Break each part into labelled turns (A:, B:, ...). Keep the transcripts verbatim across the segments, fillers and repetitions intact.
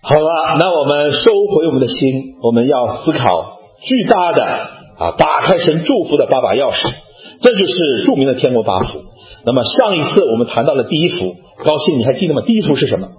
A: 好了，那我们收回我们的心，我们要思考巨大的啊，打开神祝福的八把钥匙，这就是著名的天国八福。那么上一次我们谈到了第一福，高兴你还记得吗？第一福是什么？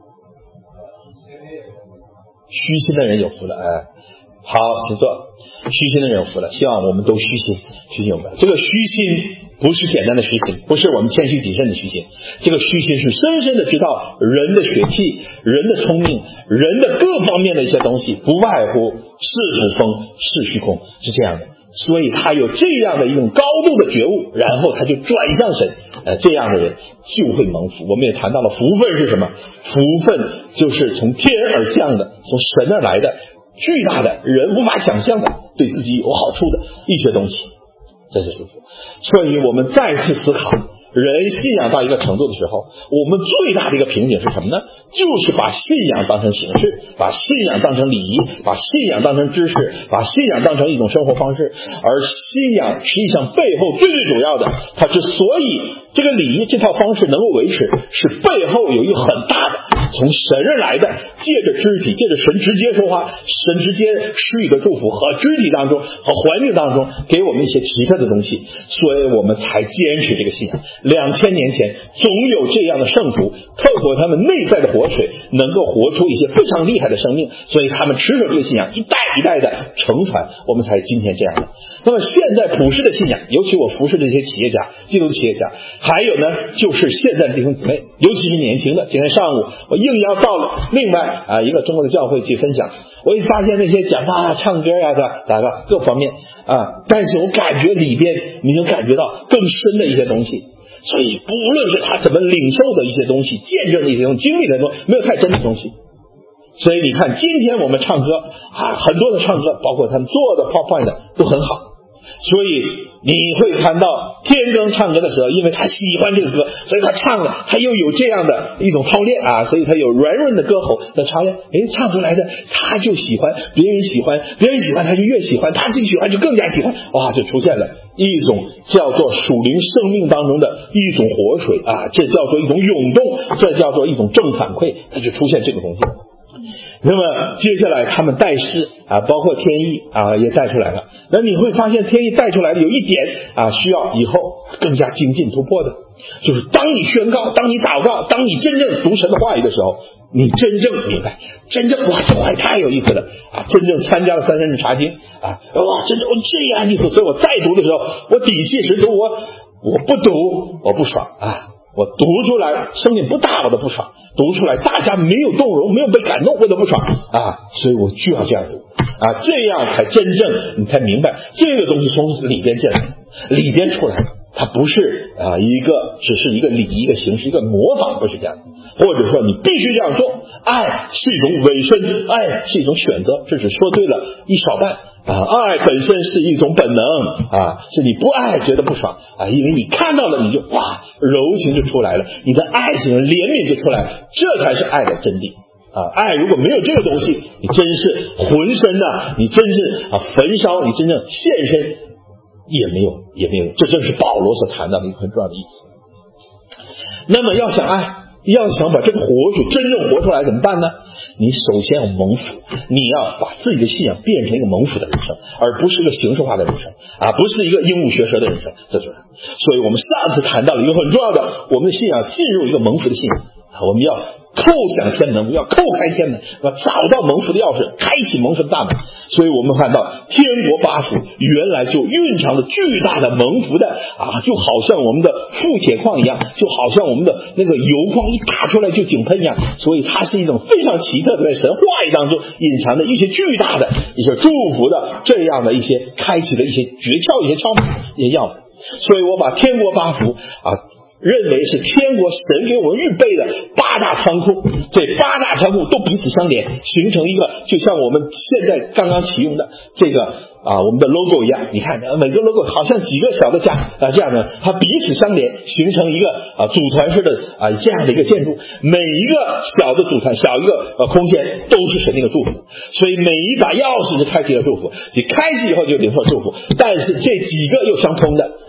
A: 虚心的人有福了。哎，好，请坐。虚心的人有福了，希望我们都虚心，虚心有福。这个虚心不是简单的虚心，不是我们谦虚谨慎的虚心，这个虚心是深深的知道人的血气、人的聪明、人的各方面的一些东西，不外乎是土风是虚空，是这样的。所以他有这样的一种高度的觉悟，然后他就转向神，呃，这样的人就会蒙福。我们也谈到了福分是什么？福分就是从天而降的，从神而来的，巨大的人无法想象的，对自己有好处的一些东西，这是祝福。所以我们再次思考，人信仰到一个程度的时候，我们最大的一个瓶颈是什么呢？就是把信仰当成形式，把信仰当成礼仪，把信仰当成知识，把信仰当成一种生活方式。而信仰实际上背后最最主要的，它之所以这个礼仪这套方式能够维持，是背后有一个很大的从神而来的，借着肢体，借着神直接说话，神直接施予的祝福和肢体当中和环境当中给我们一些奇特的东西，所以我们才坚持这个信仰。两千年前总有这样的圣徒，透过他们内在的活水能够活出一些非常厉害的生命，所以他们持守这个信仰一代一代的承传，我们才今天这样的。那么现在普世的信仰，尤其我服侍这些企业家、基督徒企业家，还有呢就是现在的弟兄姊妹，尤其是年轻的。今天上午我应邀到了另外啊一个中国的教会去分享，我一发现那些讲话、唱歌啊，大概各方面啊，但是我感觉里边你能感觉到更深的一些东西。所以不论是他怎么领受的一些东西，见证的一些东西，经历的东西，没有太真的东西。所以你看今天我们唱歌啊，很多的唱歌，包括他们做的 PowerPoint 都很好。所以你会看到天更唱歌的时候，因为他喜欢这个歌，所以他唱了，他又有这样的一种操练啊，所以他有软软的歌喉的操练，诶，唱出来的他就喜欢，别人喜欢，别人喜欢他就越喜欢，他自己喜欢就更加喜欢，哇，就出现了一种叫做属灵生命当中的一种活水啊，这叫做一种涌动，这叫做一种正反馈，它就出现这个东西。那么接下来他们带诗啊，包括天意啊也带出来了。那你会发现天意带出来的有一点啊，需要以后更加精进突破的，就是当你宣告，当你祷告，当你真正读神的话语的时候，你真正明白，真正哇，这话太有意思了啊！真正参加了三三日查经啊，哇，真正我这样意思，所以我再读的时候，我底气十足，我我不读我不爽啊。我读出来声音不大我都不爽，读出来大家没有动容，没有被感动我都不爽啊，所以我就要这样读啊，这样才真正你才明白这个东西从里边进来，里边出来，它不是啊一个只是一个礼一个形式一个模仿，不是这样的，或者说你必须这样做。爱是一种委身，爱是一种选择，这只说对了一少半啊，爱本身是一种本能啊，是你不爱觉得不爽啊，因为你看到了你就哇柔情就出来了，你的爱情怜悯就出来了，这才是爱的真谛啊！爱如果没有这个东西，你真是浑身呐，你真是啊焚烧，你真正献身也没有也没有，这正是保罗所谈到的一个很重要的意思。那么要想爱，要想把这个活水真正活出来怎么办呢？你首先要蒙福，你要把自己的信仰变成一个蒙福的人生，而不是一个形式化的人生啊，不是一个鹦鹉学舌的人生，这就是。所以我们上次谈到了一个很重要的，我们的信仰进入一个蒙福的信仰啊，我们要叩响天门，我们要叩开天门，要找到蒙福的钥匙，开启蒙福的大门。所以我们看到天国八福原来就蕴藏着巨大的蒙福的啊，就好像我们的富铁矿一样，就好像我们的那个油矿一打出来就井喷一样，所以它是一种非常奇特的在神话语当中隐藏的一些巨大的一些祝福的这样的一些开启的一些诀窍一些窍门一些钥匙。所以我把天国八福啊认为是天国神给我们预备的八大仓库，这八大仓库都彼此相连，形成一个就像我们现在刚刚启用的这个啊我们的 logo 一样，你看每个 logo 好像几个小的家啊这样的，它彼此相连，形成一个啊组团式的啊这样的一个建筑，每一个小的组团小一个呃空间都是神的一个祝福，所以每一把钥匙就开启了祝福，你开启以后就领受祝福，但是这几个又相通的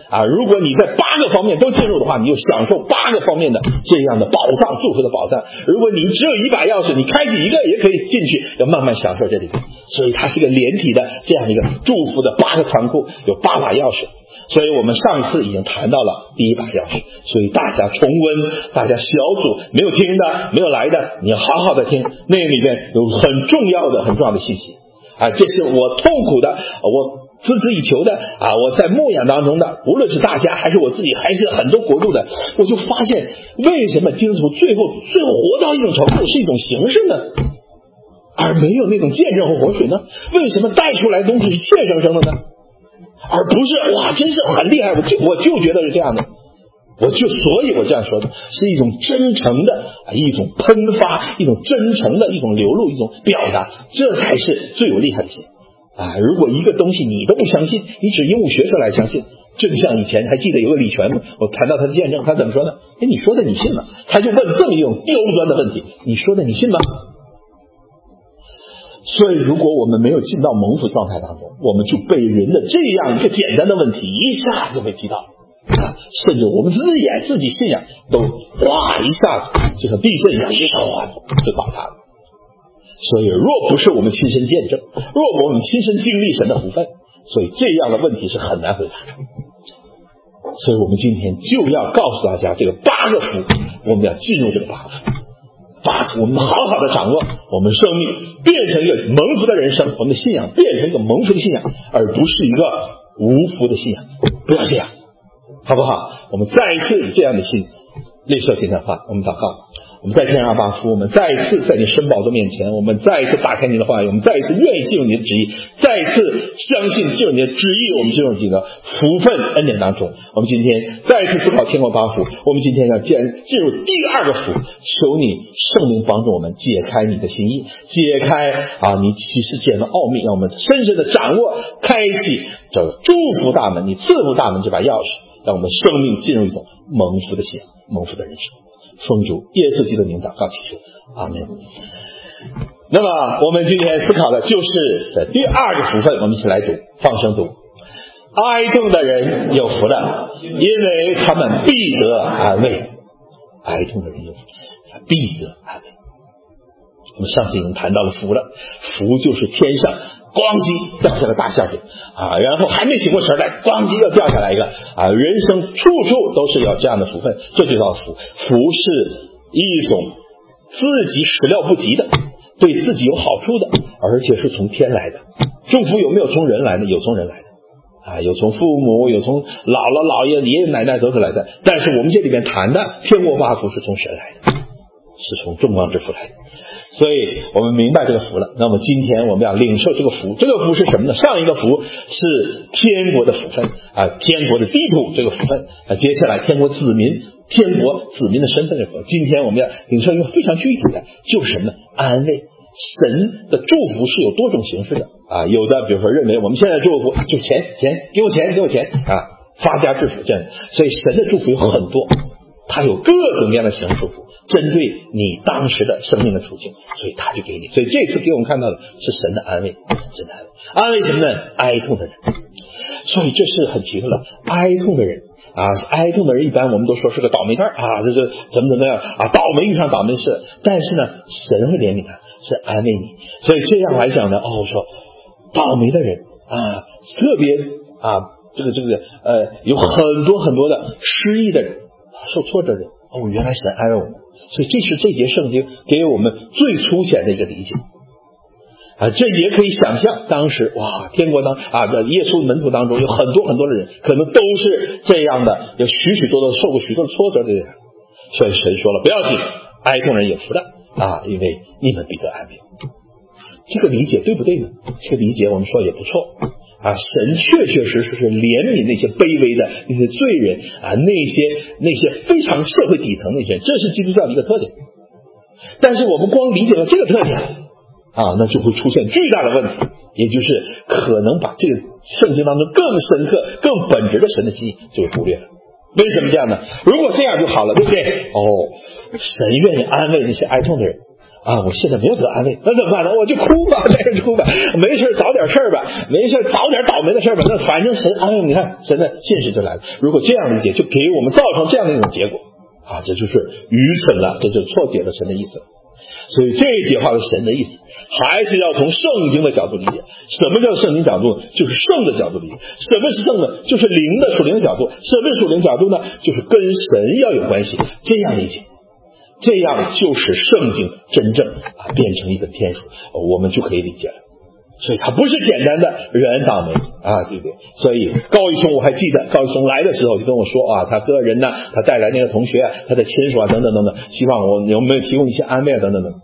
A: 啊，如果你在八个方面都进入的话，你就享受八个方面的这样的宝藏，祝福的宝藏。如果你只有一把钥匙，你开启一个也可以进去，要慢慢享受这里面。所以它是一个连体的这样一个祝福的八个仓库，有八把钥匙。所以我们上次已经谈到了第一把钥匙，所以大家重温，大家小组没有听的没有来的，你要好好的听，那里面有很重要的很重要的信息啊，这是我痛苦的，我孜孜以求的啊！我在牧养当中的，无论是大家还是我自己，还是很多国度的，我就发现为什么基督徒最后最后活到一种程度是一种形式呢，而没有那种见证和活水呢？为什么带出来的东西是切生生的呢？而不是哇，真是很厉害！我就我就觉得是这样的，我就所以我这样说的是一种真诚的啊，一种喷发，一种真诚的一种流露，一种表达，这才是最有厉害的心。啊，如果一个东西你都不相信，你只用学说来相信，正像以前还记得有个李全吗？我谈到他的见证，他怎么说呢？哎，你说的你信吗？他就问这么一种刁钻的问题，你说的你信吗？所以如果我们没有进到蒙福状态当中，我们就被人的这样一个简单的问题一下就被击倒啊，甚至我们自己自己信仰都哇一下子就像地震一样一下哇就倒塌了。所以若不是我们亲身见证，若不我们亲身经历神的福分，所以这样的问题是很难回答的。所以我们今天就要告诉大家这个八个福，我们要进入这个八个福，八福我们好好的掌握，我们生命变成一个蒙福的人生，我们的信仰变成一个蒙福的信仰，而不是一个无福的信仰。不要这样，好不好？我们再一次以这样的心领受今天的话，我们祷告。我们在天上阿爸父，我们再一次在你神宝座面前，我们再一次打开你的话语，我们再一次愿意进入你的旨意，再一次相信进入你的旨意，我们进入这个福分恩典当中。我们今天再一次思考天国八福，我们今天要进进入第二个福，求你圣灵帮助我们解开你的心意，解开啊你启示间的奥秘，让我们深深的掌握，开启这个祝福大门，你赐福大门这把钥匙，让我们生命进入一种蒙福的信仰，蒙福的人生。奉主耶稣基督的名祷告祈求，阿门。那么我们今天思考的就是第二个福分，我们一起来读，放声读。哀痛的人有福了，因为他们必得安慰。哀痛的人有福，他必得安慰。我们上次已经谈到了福了，福就是天上咣叽掉下来大馅饼啊，然后还没醒过神来，咣叽又掉下来一个啊！人生处处都是有这样的福分，这就叫福。福是一种自己始料不及的，对自己有好处的，而且是从天来的。祝福有没有从人来的？有从人来的啊，有从父母，有从姥姥姥爷爷爷奶奶都是来的。但是我们这里面谈的天国八福是从神来的，是从众光之福来的。所以我们明白这个福了，那么今天我们要领受这个福。这个福是什么呢？上一个福是天国的福分啊，天国的地土这个福分啊，接下来天国子民，天国子民的身份的福。今天我们要领受一个非常具体的，就是什么呢？安慰。神的祝福是有多种形式的啊，有的比如说认为我们现在祝福就钱钱给我钱给我钱啊，发家致富这样，所以神的祝福有很多。他有各种各样的形式祝福，针对你当时的生命的处境，所以他就给你。所以这次给我们看到的是神的安慰，神的安慰，安慰什么呢？哀痛的人。所以这是很奇特的，哀痛的人啊，哀痛的人一般我们都说是个倒霉蛋啊，这是怎么怎么样啊，倒霉遇上倒霉事。但是呢，神会怜悯他，是安慰你。所以这样来讲呢，哦，说倒霉的人啊，特别啊，这个这个呃，有很多很多的失意的人。受挫折的人，哦，原来神安慰我们，所以这是这节圣经给我们最粗浅的一个理解啊。这也可以想象，当时哇，天国当啊，在耶稣门徒当中有很多很多的人，可能都是这样的，有许许多多受过许多挫折的人。所以神说了，不要紧，哀痛人有福的啊，因为你们必得安慰。这个理解对不对呢？这个理解我们说也不错。啊，神确确实实是怜悯那些卑微的那些罪人啊，那些那些非常社会底层那些人，这是基督教的一个特点。但是我们光理解了这个特点啊，那就会出现巨大的问题，也就是可能把这个圣经当中更深刻、更本质的神的心意就会忽略了。为什么这样呢？如果这样就好了，对不对？哦，神愿意安慰那些哀痛的人啊，我现在没有得安慰，那怎么办呢？我就哭吧，带着哭吧，没事找点事儿吧，没事找点倒霉的事儿吧，那反正神安慰，你看神的信实就来了。如果这样理解，就给我们造成这样的一种结果啊，这就是愚蠢了，这就错解了神的意思。所以这一节话的神的意思还是要从圣经的角度理解。什么叫圣经角度？就是圣的角度理解。什么是圣呢？就是灵的属灵的角度。什么是属灵角度呢？就是跟神要有关系，这样理解，这样就使圣经真正啊变成一本天书，我们就可以理解了。所以它不是简单的人倒霉啊，对不对？所以高一兄我还记得，高一兄来的时候就跟我说啊，他个人呢，他带来那个同学啊，他的亲属啊，等等等等，希望我有没有提供一些安慰啊，等等等。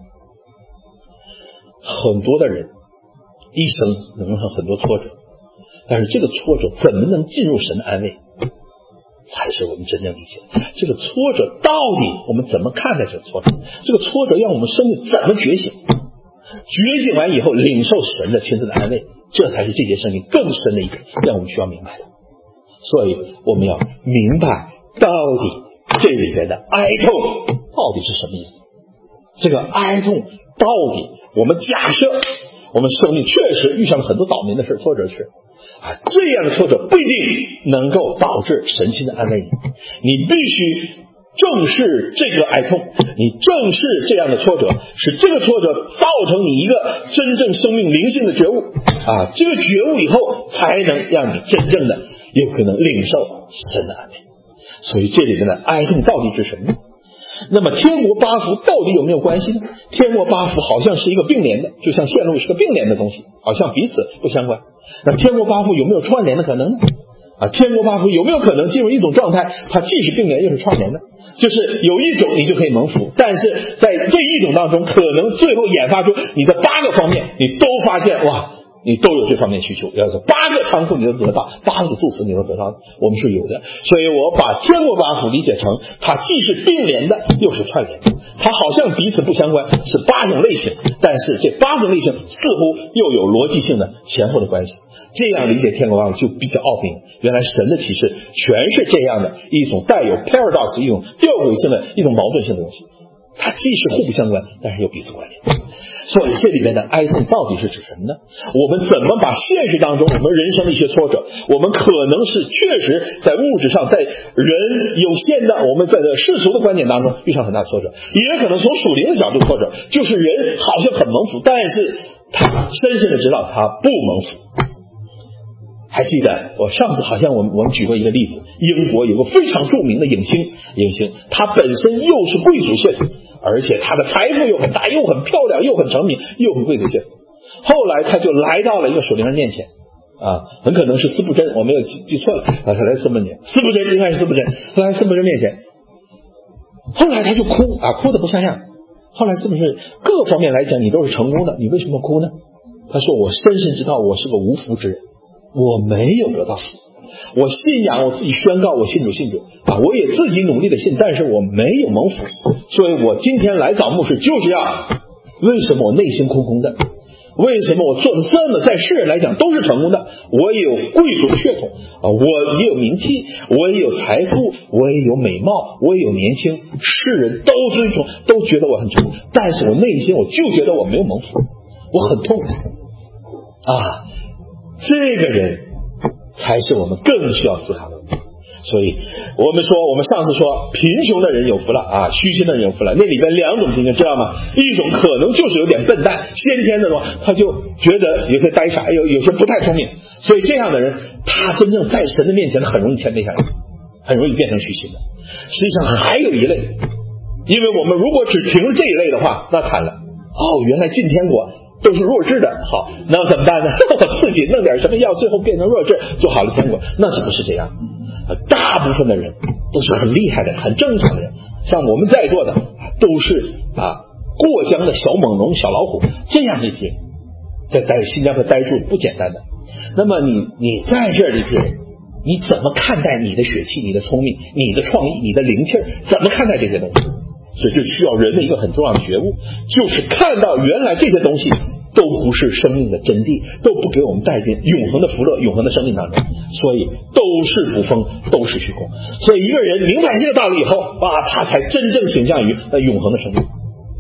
A: 很多的人一生能有很多挫折，但是这个挫折怎么能进入神的安慰，才是我们真正理解这个挫折到底我们怎么看待这个挫折，这个挫折让我们生命怎么觉醒，觉醒完以后领受神的亲自的安慰，这才是这节圣经更深的一点让我们需要明白的。所以我们要明白到底这里边的哀痛到底是什么意思。这个哀痛到底，我们假设我们生命确实遇上了很多倒霉的事，挫折是啊，这样的挫折不一定能够导致神亲的安慰你，你必须正视这个哀痛，你正视这样的挫折，使这个挫折造成你一个真正生命灵性的觉悟啊，这个觉悟以后才能让你真正的有可能领受神的安慰。所以这里面的哀痛到底是什么呢？那么天国八福到底有没有关系呢？天国八福好像是一个并联的，就像线路是个并联的东西，好像彼此不相关。那天国八福有没有串联的可能呢？啊，天国八福有没有可能进入一种状态，它既是并联又是串联的？就是有一种你就可以蒙福，但是在这一种当中，可能最后演发出你的八个方面，你都发现哇，你都有这方面需求，要是八个仓库你都得到，八个祝福你都得到，我们是有的。所以我把天国八福理解成它既是并联的又是串联的，它好像彼此不相关，是八种类型，但是这八种类型似乎又有逻辑性的前后的关系。这样理解天国八福就比较奥秘，原来神的启示全是这样的一种带有 paradox 一种吊诡性的一种矛盾性的东西，它既是互不相关，但是又彼此关联。所以这里面的哀痛到底是指什么呢？我们怎么把现实当中我们人生的一些挫折，我们可能是确实在物质上，在人有限的我们在世俗的观点当中遇上很大挫折，也可能从属灵的角度挫折，就是人好像很蒙福，但是他深深的知道他不蒙福。还记得我上次好像我们我们举过一个例子，英国有个非常著名的影星，影星他本身又是贵族血统，而且他的财富又很大，又很漂亮，又很成名，又很贵族血统。后来他就来到了一个属灵人面前啊，很可能是斯布真，我没有记记错了啊，他来斯布真，斯布真应该是斯布真，来斯布真面前，后来他就哭啊，哭得不像样。后来斯布真各方面来讲你都是成功的，你为什么哭呢？他说我深深知道我是个无福之人，我没有得到福，我信仰我自己宣告我信主信主啊，我也自己努力的信，但是我没有蒙福，所以我今天来找牧师就是要，为什么我内心空空的？为什么我做的这么在世人来讲都是成功的？我也有贵族的血统啊，我也有名气，我也有财富，我也有美貌，我也有年轻，世人都尊崇，都觉得我很成功，但是我内心我就觉得我没有蒙福，我很痛苦啊。这个人才是我们更需要思考的问题。所以我们说，我们上次说贫穷的人有福了啊，虚心的人有福了，那里边两种贫穷知道吗？一种可能就是有点笨蛋，先天的话他就觉得有些呆傻，有有些不太聪明，所以这样的人他真正在神的面前很容易谦卑下来，很容易变成虚心的。实际上还有一类，因为我们如果只停这一类的话，那惨了哦，原来进天国都是弱智的，好，那怎么办呢？我自己弄点什么药，最后变成弱智，就好了天国？那是不是这样？大部分的人都是很厉害的，很正常的人，像我们在座的都是啊过江的小猛龙、小老虎这样一批人，在在新加坡待住不简单的。那么你你在这里边，你怎么看待你的血气、你的聪明、你的创意、你的灵气，怎么看待这些东西？所以这需要人的一个很重要的觉悟，就是看到原来这些东西都不是生命的真谛，都不给我们带进永恒的福乐、永恒的生命当中，所以都是捕风，都是虚空。所以一个人明白这个道理以后啊，他才真正倾向于那永恒的生命。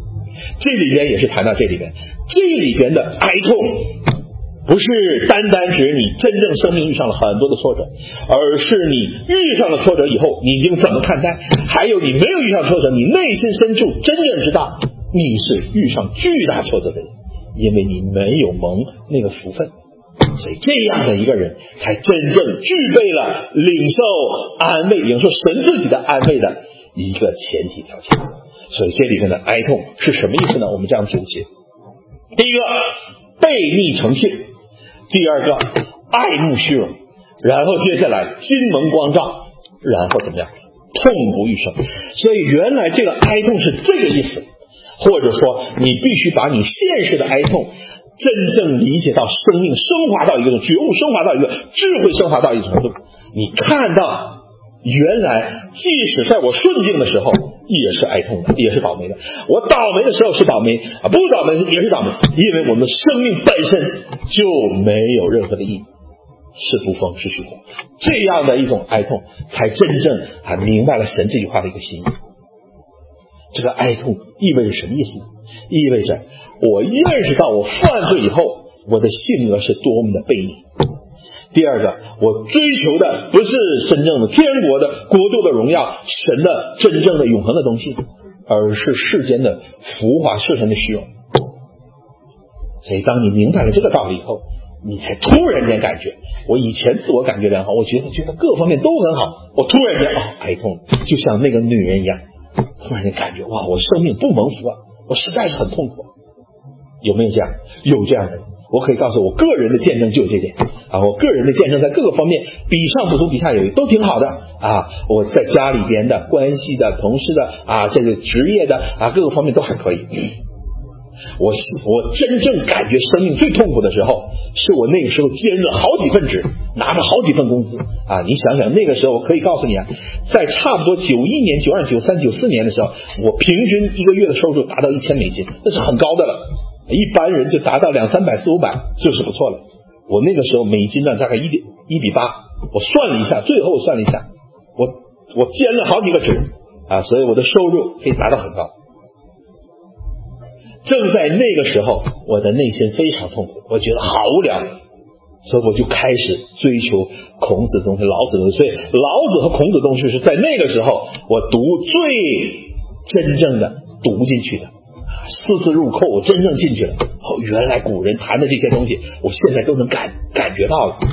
A: 这里边也是谈到这里边，这里边的哀痛不是单单指你真正生命遇上了很多的挫折，而是你遇上了挫折以后你已经怎么看待，还有你没有遇上挫折，你内心深处真正知道你是遇上巨大挫折的人，因为你没有蒙那个福分。所以这样的一个人才真正具备了领受安慰，领受神自己的安慰的一个前提条件。所以这里面的哀痛是什么意思呢？我们这样总结：第一个，悖逆成性；第二个，爱慕虚荣；然后接下来金蒙光照，然后怎么样？痛不欲生。所以原来这个哀痛是这个意思，或者说你必须把你现实的哀痛真正理解到生命升华到一个觉悟，升华到一个智慧，升华到一个程度，你看到原来即使在我顺境的时候也是哀痛的，也是倒霉的，我倒霉的时候是倒霉，不倒霉也是倒霉，因为我们的生命本身就没有任何的意义，是不丰是虚空。这样的一种哀痛才真正啊明白了神这句话的一个心意。这个哀痛意味着什么意思呢？意味着我认识到我犯罪以后我的性格是多么的悖逆。第二个，我追求的不是真正的天国的国度的荣耀，神的真正的永恒的东西，而是世间的浮华，世间的虚荣。所以当你明白了这个道理以后，你才突然间感觉，我以前自我感觉良好，我觉得觉得各方面都很好，我突然间哦哀痛，就像那个女人一样，突然间感觉哇，我生命不蒙福啊，我实在是很痛苦。有没有这样？有这样的人。我可以告诉我个人的见证就有这点啊，我个人的见证在各个方面比上不足比下有余，都挺好的啊。我在家里边的关系的同事的啊，这个职业的啊，各个方面都还可以。我我真正感觉生命最痛苦的时候，是我那个时候兼了好几份职，拿着好几份工资啊。你想想那个时候，我可以告诉你啊，在差不多九一年、九二、九三、九四年的时候，我平均一个月的收入达到一千美金，那是很高的了。一般人就达到两三百、四五百就是不错了。我那个时候美金呢大概一比一比八，我算了一下，最后我算了一下，我我兼了好几个职啊，所以我的收入可以达到很高。正在那个时候，我的内心非常痛苦，我觉得好无聊，所以我就开始追求孔子的东西、老子的东西。所以老子和孔子的东西是在那个时候我读最真正的读进去的。四字入扣，我真正进去了。哦，原来古人谈的这些东西，我现在都能感感觉到了。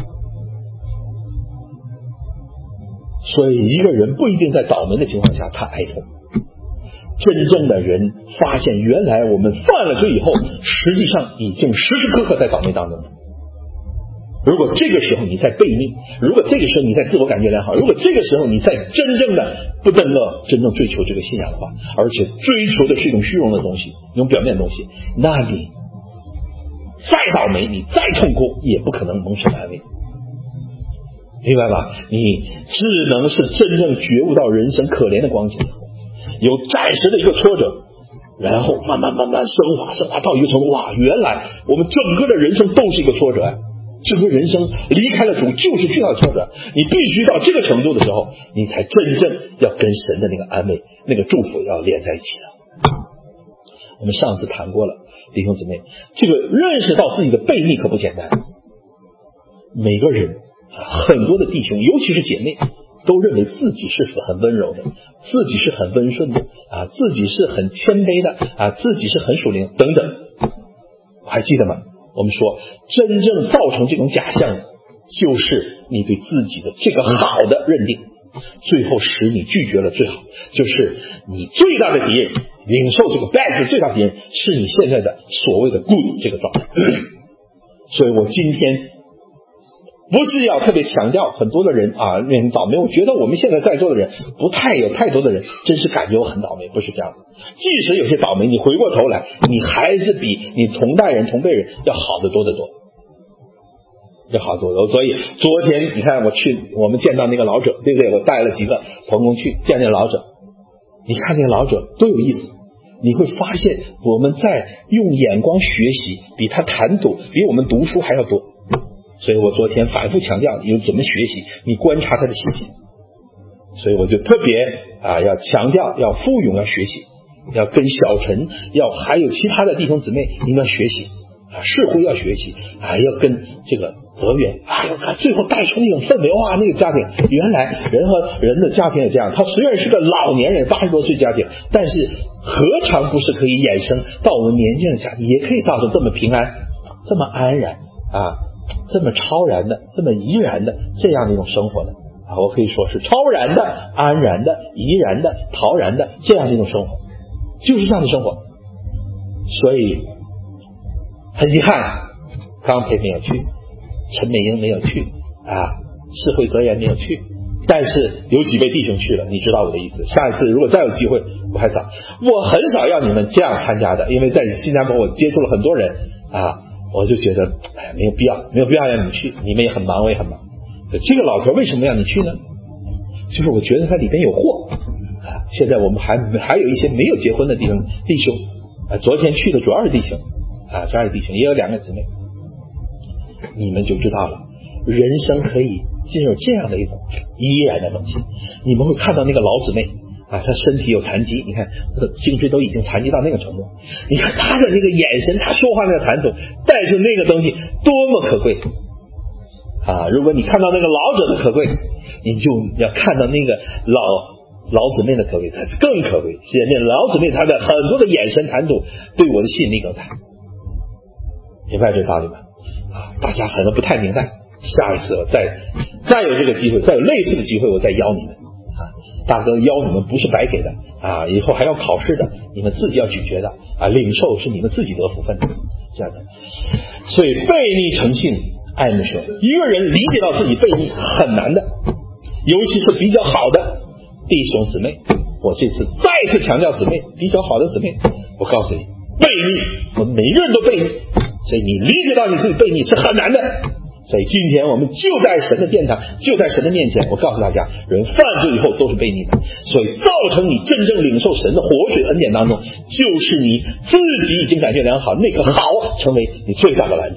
A: 所以一个人不一定在倒霉的情况下他哀痛，真正的人发现原来我们犯了罪以后，实际上已经时时刻刻在倒霉当中了。如果这个时候你在悖逆，如果这个时候你在自我感觉良好，如果这个时候你在真正的不能够真正追求这个信仰的话，而且追求的是一种虚荣的东西，一种表面的东西，那你再倒霉，你再痛苦，也不可能蒙神安慰，明白吧？你只能是真正觉悟到人生可怜的光景以后，有暂时的一个挫折，然后慢慢慢慢升华升华到一个程度，哇，原来我们整个的人生都是一个挫折啊！整个人生离开了主就是巨大的挫折，你必须到这个程度的时候，你才真正要跟神的那个安慰、那个祝福要连在一起了。我们上次谈过了，弟兄姊妹，这个认识到自己的悖逆可不简单。每个人很多的弟兄，尤其是姐妹，都认为自己是很温柔的，自己是很温顺的啊，自己是很谦卑的啊，自己是很属灵等等。还记得吗？我们说真正造成这种假象，就是你对自己的这个好的认定，最后使你拒绝了最好，就是你最大的敌人，领受这个 best 最大的敌人是你现在的所谓的 good 这个状态。所以我今天不是要特别强调很多的人啊很倒霉，我觉得我们现在在座的人不太有太多的人真是感觉我很倒霉，不是这样的。即使有些倒霉，你回过头来你还是比你同代人同辈人要好得多得多，要好得多得多。所以昨天你看我去我们见到那个老者，对不对？我带了几个朋友去见那个老者，你看那个老者多有意思，你会发现我们在用眼光学习比他谈吐比我们读书还要多。所以我昨天反复强调你怎么学习，你观察他的习性。所以我就特别啊要强调要富勇要学习要跟小陈，要还有其他的弟兄姊妹，你们要学习啊，是会要学习啊，要跟这个泽源啊，要看最后带出那种氛围，哇，那个家庭原来人和人的家庭也这样。他虽然是个老年人，八十多岁家庭，但是何尝不是可以衍生到我们年轻人家庭，也可以造成这么平安、这么安然啊，这么超然的、这么怡然的这样的一种生活呢？啊，我可以说是超然的、安然的、怡然的、陶然的这样的一种生活，就是这样的生活。所以很遗憾，刚培没有去，陈美英没有去啊，世会泽言没有去，但是有几位弟兄去了，你知道我的意思。下一次如果再有机会，我还早，我很少要你们这样参加的，因为在新加坡我接触了很多人啊，我就觉得哎，没有必要，没有必要让你们去，你们也很忙，我也很忙。这个老头为什么让你去呢？就是我觉得他里边有货啊。现在我们还还有一些没有结婚的弟兄弟兄啊，昨天去的主要是弟兄啊，主要是弟兄，也有两个姊妹。你们就知道了，人生可以进入这样的一种依然的东西。你们会看到那个老姊妹啊，她身体有残疾，你看她的颈椎都已经残疾到那个程度，你看她的那个眼神，她说话那个谈吐，带出那个东西多么可贵啊！如果你看到那个老者的可贵，你就要看到那个老老姊妹的可贵，它更可贵。是那老姊妹她的很多的眼神谈吐对我的吸引力更大，明白这道理吗？啊，大家可能不太明白，下一次我再再有这个机会，再有类似的机会，我再邀你们啊。大哥邀你们不是白给的啊，以后还要考试的，你们自己要咀嚼的啊，领受是你们自己得福分的，这样的。所以悖逆成性，爱慕神。一个人理解到自己悖逆很难的，尤其是比较好的弟兄姊妹。我这次再次强调姊妹，比较好的姊妹，我告诉你，悖逆，我们每个人都悖逆。所以你理解到你自己悖逆是很难的。所以今天我们就在神的殿堂，就在神的面前，我告诉大家，人犯罪以后都是悖逆的。所以造成你真正领受神的活水恩典当中，就是你自己已经感觉良好，那个好成为你最大的拦阻。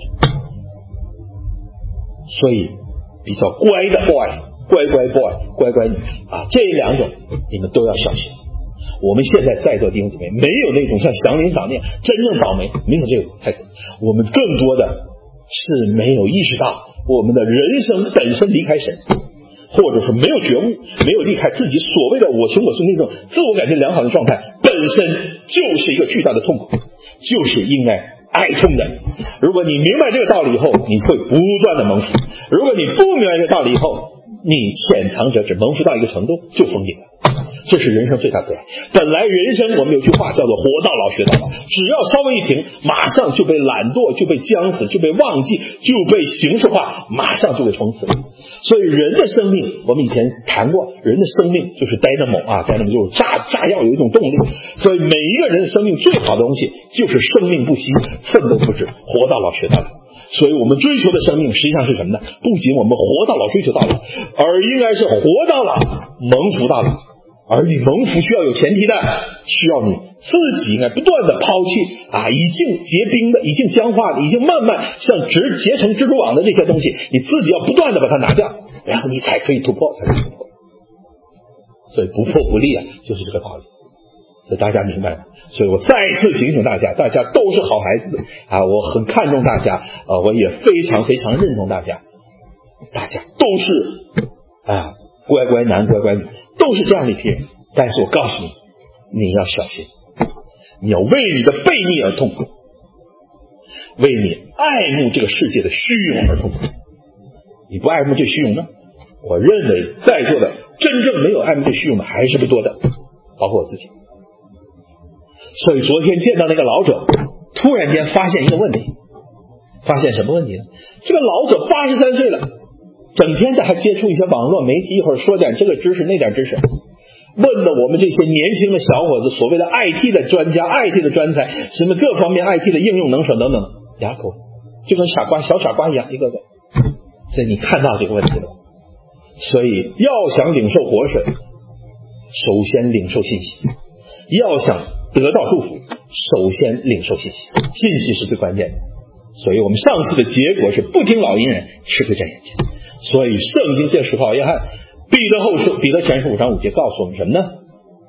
A: 所以比较乖的 boy， 乖乖 boy， 乖乖女啊，这两种你们都要小心。我们现在在座弟兄姊妹没有那种像祥林长那样真正倒霉，没有这个太多。我们更多的是没有意识到我们的人生本身离开神，或者说没有觉悟，没有离开自己所谓的我行我素那种自我感觉良好的状态，本身就是一个巨大的痛苦，就是应该哀痛的。如果你明白这个道理以后，你会不断的蒙福；如果你不明白这个道理以后，你潜藏者只蒙福到一个程度就封顶了。这是人生最大的悲哀。本来人生我们有句话叫做活到老学到老，只要稍微一停，马上就被懒惰，就被将死，就被忘记，就被形式化，马上就被冲刺。所以人的生命，我们以前谈过，人的生命就是dynamo啊，dynamo就是炸炸药，有一种动力。所以每一个人的生命最好的东西就是生命不息，奋斗不止，活到老学到老。所以我们追求的生命实际上是什么呢？不仅我们活到老追求到老，而应该是活到老蒙福到老。而你蒙福需要有前提的，需要你自己应该不断的抛弃啊，已经结冰的，已经僵化的，已经慢慢像直结成蜘蛛网的这些东西，你自己要不断的把它拿掉，然后你才可以突破，才可以突破。所以不破不立啊，就是这个道理。所以大家明白吗？所以我再次警醒大家，大家都是好孩子啊，我很看重大家啊，我也非常非常认同大家，大家都是啊乖乖男乖乖女，都是这样的一批人。但是我告诉你，你要小心，你要为你的悖逆而痛苦，为你爱慕这个世界的虚荣而痛苦。你不爱慕这虚荣呢？我认为在座的真正没有爱慕这虚荣的还是不多的，包括我自己。所以昨天见到那个老者，突然间发现一个问题，发现什么问题呢？这个老者八十三岁了，整天的还接触一些网络媒体，一会儿说点这个知识那点知识，问了我们这些年轻的小伙子，所谓的 I T 的专家 I T 的专才，什么各方面 I T 的应用能手等等，哑口，就跟傻瓜小傻瓜一样，一个个。所以你看到这个问题了。所以要想领受活水，首先领受信息，要想得到祝福，首先领受信息，信息是最关键的。所以我们上次的结果是不听老鹰人，吃亏占眼前。所以圣经这十号约翰彼得后书彼得前书五章五节告诉我们什么呢？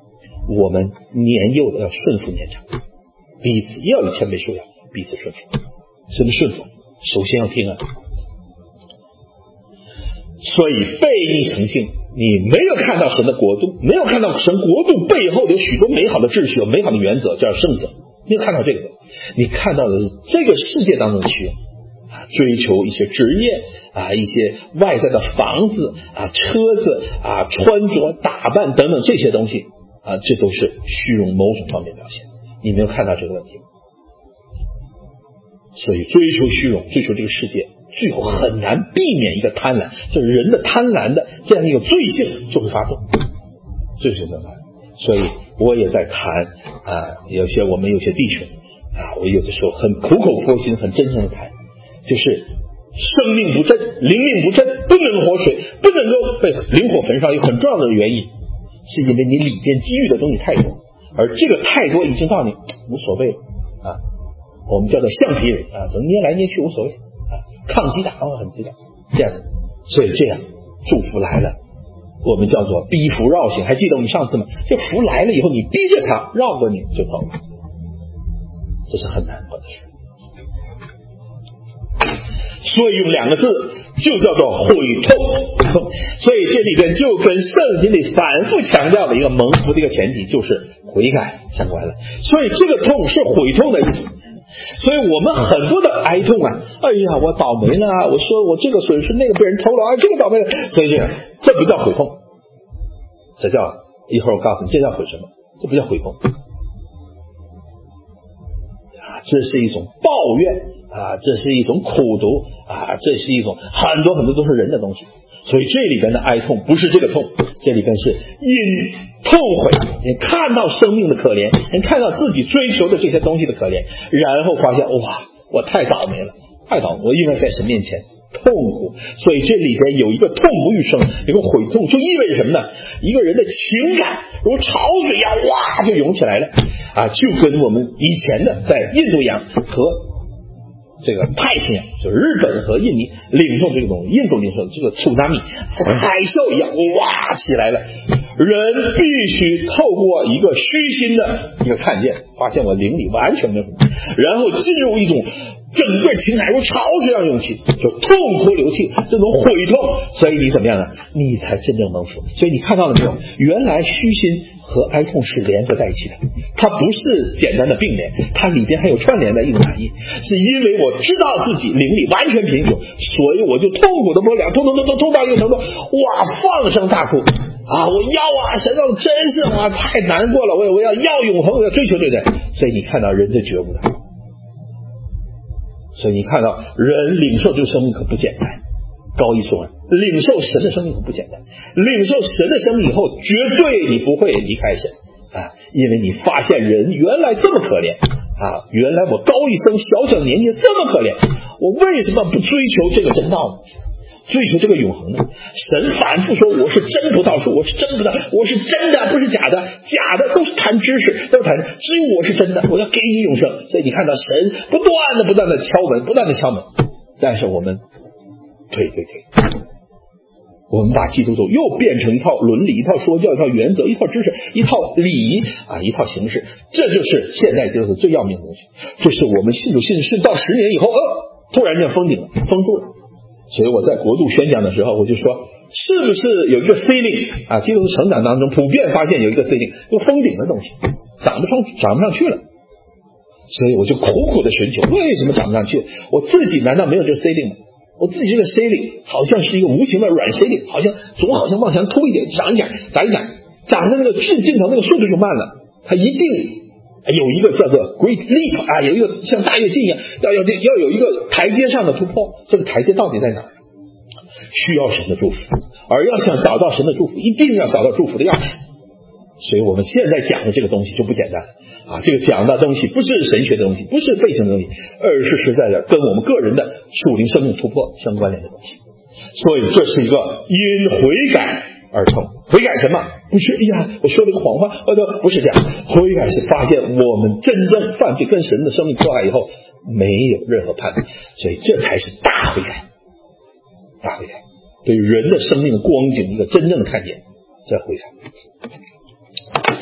A: 我们年幼的要顺服年长，彼此也要以谦卑受养，彼此顺服。什么顺服？首先要听啊。所以悖逆成性，你没有看到神的国度，没有看到神国度背后有许多美好的秩序，有美好的原则，叫圣者，没有看到这个，你看到的是这个世界当中的需要啊，追求一些职业啊，一些外在的房子啊、车子啊、穿着打扮等等这些东西啊，这都是虚荣某种方面表现。你没有看到这个问题，所以追求虚荣，追求这个世界，最后很难避免一个贪婪，就是人的贪婪的这样一个罪性就会发动，罪性的来。所以我也在谈啊，有些我们有些弟兄啊，我有的时候很苦口婆心、很真诚的谈，就是生命不振、灵命不振，不能活水，不能够被灵火焚烧，有很重要的原因，是因为你里边积郁的东西太多，而这个太多已经到你无所谓了啊。我们叫做橡皮人啊，怎么捏来捏去无所谓啊，抗击打很击打这样的，所以这样祝福来了，我们叫做逼福绕行。还记得我们上次吗？这福来了以后，你逼着他绕过你就走了，这是很难过的事。所以用两个字就叫做悔痛，悔痛。所以这里边就跟圣经里反复强调的一个蒙福的一个前提就是悔改相关了。所以这个痛是悔痛的意思。所以我们很多的哀痛啊，哎呀，我倒霉了啊，我说我这个损失，那个被人偷了啊，这个倒霉了，所以这样，这不叫悔痛，这叫一会儿我告诉你，这叫悔什么？这不叫悔痛啊，这是一种抱怨啊，这是一种苦毒啊，这是一种很多很多都是人的东西。所以这里边的哀痛不是这个痛，这里边是因痛悔，你看到生命的可怜，你看到自己追求的这些东西的可怜，然后发现哇，我太倒霉了，太倒霉，我应该在神面前痛苦。所以这里边有一个痛不欲生，一个悔痛，就意味着什么呢？一个人的情感如潮水一样哇就涌起来了啊，就跟我们以前的在印度洋和这个太平洋，就是日本和印尼领受这个东西，印度领受这个苏纳米海啸一样哇起来了。人必须透过一个虚心的一个看见，发现我灵里完全没有，然后进入一种整个情海如潮水一样涌起，就痛哭流涕，这种悔痛，所以你怎么样呢？你才真正蒙福。所以你看到了没有？原来虚心和哀痛是连着在一起的，它不是简单的并联，它里边还有串联的一种含义。是因为我知道自己灵里完全贫穷，所以我就痛苦的不了，痛痛痛痛痛到一个程度，哇，放声大哭啊！我要啊，神啊，真是啊，太难过了，我我要要永恒，我要追求这个。所以你看到人这觉悟的，所以你看到人领受这个生命可不简单。高一说，领受神的生命可不简单，领受神的生命以后，绝对你不会离开神啊，因为你发现人原来这么可怜啊，原来我高一生小小年纪这么可怜，我为什么不追求这个真道呢？追求这个永恒呢？神反复说我是真葡萄树，我是真葡萄，我是真的，不是假的，假的都是谈知识，都是谈，只有我是真的，我要给你永生。所以你看到神不断的不断的敲门，不断的敲门，但是我们退退退，我们把基督徒又变成一套伦理，一套说教，一套原则，一套知识，一套礼仪啊，一套形式。这就是现代基督徒最要命的东西。就是我们信主信信到十年以后，呃，突然间封顶了，封住了。所以我在国度宣讲的时候，我就说，是不是有一个 ceiling 啊？基督徒成长当中普遍发现有一个 ceiling， 有封顶的东西，涨不上，涨不上去了。所以我就苦苦的寻求，为什么涨不上去？我自己难道没有这个 ceiling 吗？我自己这个 ceiling 好像是一个无形的软 ceiling， 好像总好像往前突一点，涨一点，涨一涨，涨的那个进尽头那个速度就慢了。它一定有一个叫做 great leap 啊，有一个像大跃进一样，要要要有一个台阶上的突破。这个台阶到底在哪儿？需要神的祝福，而要想找到神的祝福，一定要找到祝福的钥匙。所以我们现在讲的这个东西就不简单啊！这个讲的东西不是神学的东西，不是背景的东西，而是实在的跟我们个人的属灵生命突破相关联的东西。所以这是一个因悔改而痛。悔改什么？不是哎呀，我说了个谎话，呃，不是这样。悔改是发现我们真正犯罪跟神的生命破坏以后，没有任何判断，所以这才是大悔改。大悔改对人的生命的光景一个真正的看见，这悔改。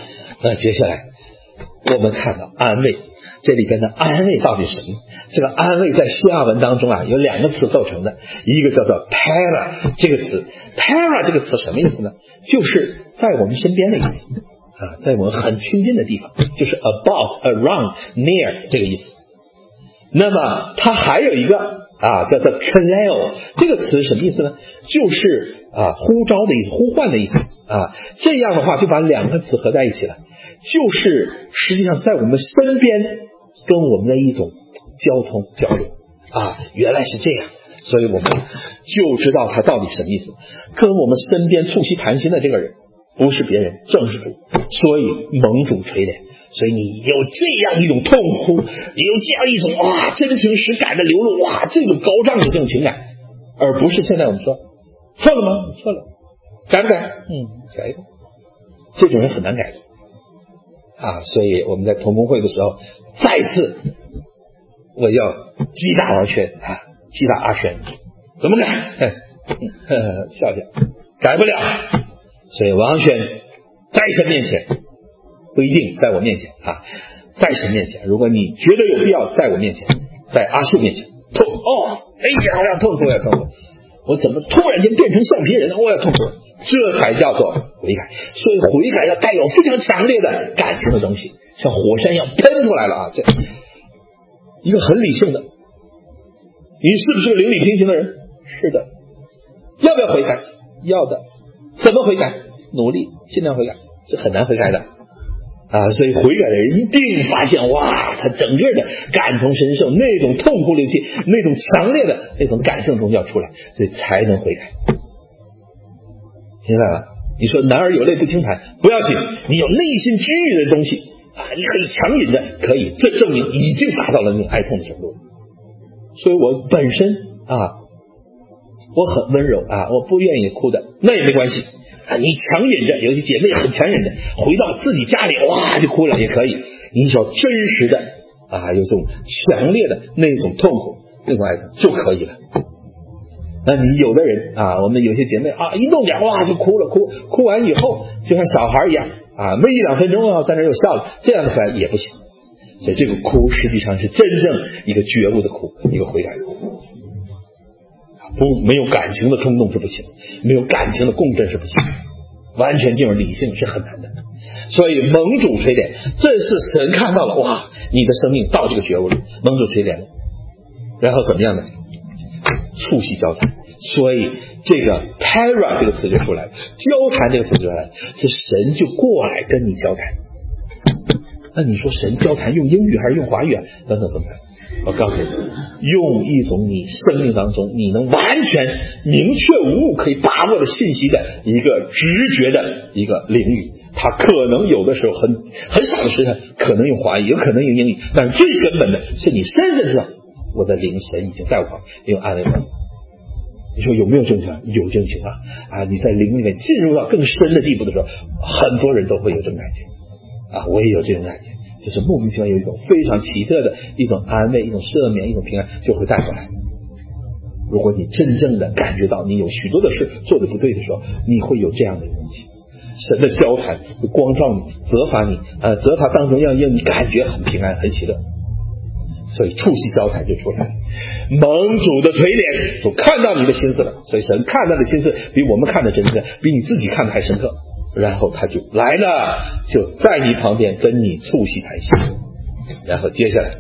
A: 那接下来我们看到安慰，这里边的安慰到底是什么？这个安慰在希腊文当中啊，有两个词构成的，一个叫做 para 这个词 para 这个词什么意思呢？就是在我们身边的意思啊，在我们很亲近的地方，就是 about around near 这个意思。那么它还有一个啊叫做 kaleo 这个词什么意思呢？就是啊呼召的意思，呼唤的意思啊。这样的话就把两个词合在一起了，就是实际上在我们身边跟我们的一种交通交流啊，原来是这样，所以我们就知道它到底什么意思。跟我们身边促膝谈心的这个人不是别人，正是主，所以蒙主垂怜。所以你有这样一种痛哭，有这样一种哇真情实感的流露，哇这种高涨的这种情感，而不是现在我们说错了吗？错了，改不改？嗯，改一改。这种人很难改的啊，所以我们在同工会的时候，再次我要击打王轩啊，击打阿轩，怎么改？呵呵笑笑，改不了。所以王轩在神面前，不一定在我面前啊，在神面前，如果你觉得有必要，在我面前，在阿秀面前痛哦，哎呀，我要痛苦，我要痛苦，我怎么突然间变成橡皮人了？我要痛苦，这才叫做悔改。所以悔改要带有非常强烈的感情的东西，像火山一样喷出来了啊！这一个很理性的，你是不是个灵里平行的人？是的。要不要悔改？要的。怎么悔改？努力，尽量悔改，这很难悔改的啊！所以悔改的人一定发现，哇，他整个的感同身受，那种痛哭流涕，那种强烈的那种感性东西要出来，所以才能悔改。明白了？你说男儿有泪不轻弹，不要紧，你有内心居于的东西啊，你可以强忍着，可以，这证明已经达到了那种哀痛的程度。所以我本身啊，我很温柔啊，我不愿意哭的，那也没关系啊。你强忍着，有些姐妹很强忍着，回到自己家里哇就哭了也可以。你只要真实的啊，有这种强烈的那种痛苦，那种哀痛就可以了。那你有的人啊，我们有些姐妹啊，一动点哇就哭了，哭哭完以后就像小孩一样啊，没一两分钟啊，在那又笑了，这样的话也不行。所以这个哭实际上是真正一个觉悟的哭，一个悔改的哭。不没有感情的冲动是不行，没有感情的共振是不行，完全进入理性是很难的。所以蒙主垂怜，这是神看到了，哇，你的生命到这个觉悟里，蒙主垂怜了，然后怎么样呢？促膝交谈。所以这个 para 这个词就出来了，交谈这个词就出来了，是神就过来跟你交谈。那你说神交谈用英语还是用华语啊？等等等等。我告诉你，用一种你生命当中你能完全明确无误可以把握的信息的一个直觉的一个领域，它可能有的时候很很少的时间可能用华语，有可能用英语，但是最根本的是你深深知道我的灵神已经在我旁边，用安慰我。你说有没有这种情况？有这种情况啊！你在灵里面进入到更深的地步的时候，很多人都会有这种感觉啊！我也有这种感觉，就是莫名其妙有一种非常奇特的一种安慰、一种赦免、一种平安就会带过来。如果你真正的感觉到你有许多的事做得不对的时候，你会有这样的东西。神的交谈会光照你，责罚你，呃，责罚当中要让你感觉很平安、很喜乐。所以触膝交谈就出来了，蒙主的垂怜，主看到你的心思了，所以神看到的心思比我们看的真切，比你自己看的还深刻。然后他就来了，就在你旁边跟你促膝谈心，然后接下来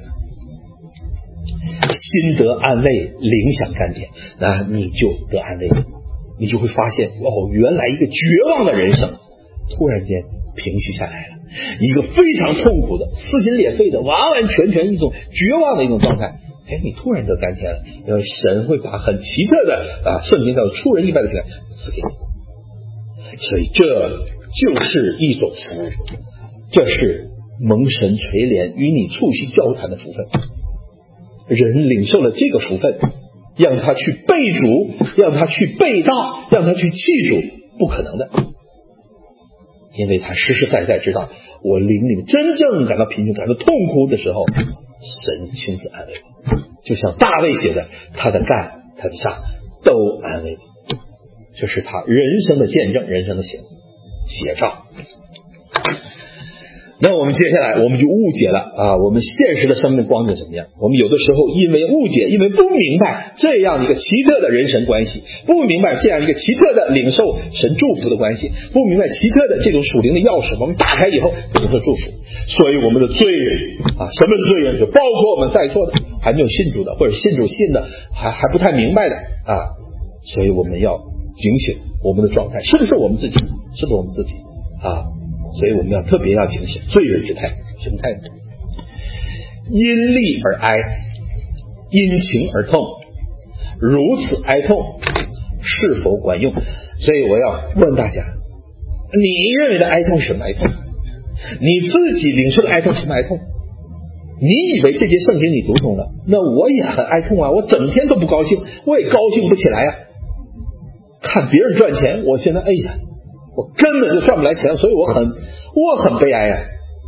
A: 心得安慰，灵享甘甜，那你就得安慰，你就会发现哦，原来一个绝望的人生突然间平息下来了，一个非常痛苦的撕心裂肺的完完全全一种绝望的一种状态，哎，你突然得甘甜了，因为神会把很奇特的啊，圣经叫做出人意外的平安赐给你，所以这就是一种服务，这是蒙神垂怜与你促膝交谈的福分。人领受了这个福分，让他去背主，让他去背道，让他去记主，不可能的，因为他实实在在知道我灵里真正感到贫穷感到痛苦的时候，神亲自安慰我，就像大卫写的，他的干他的杀都安慰我，这是他人生的见证，人生的写写照。 那我们接下来我们就误解了啊，我们现实的生命光景怎么样？我们有的时候因为误解，因为不明白这样一个奇特的人神关系，不明白这样一个奇特的领受神祝福的关系，不明白奇特的这种属灵的钥匙，我们打开以后领受祝福。所以我们的罪人啊，什么是罪人？就包括我们在座的还没有信主的，或者信主信的还还不太明白的啊，所以我们要警醒我们的状态是不是我们自己，是不是我们自己啊？所以我们要特别要警醒罪人之态，什么态度？因利而哀，因情而痛，如此哀痛是否管用？所以我要问大家，你认为的哀痛是什么哀痛？你自己领受的哀痛是什么哀痛？你以为这节圣经你读懂了，那我也很哀痛啊，我整天都不高兴，我也高兴不起来啊。看别人赚钱，我现在哎呀，我根本就赚不来钱，所以我很我很悲哀啊！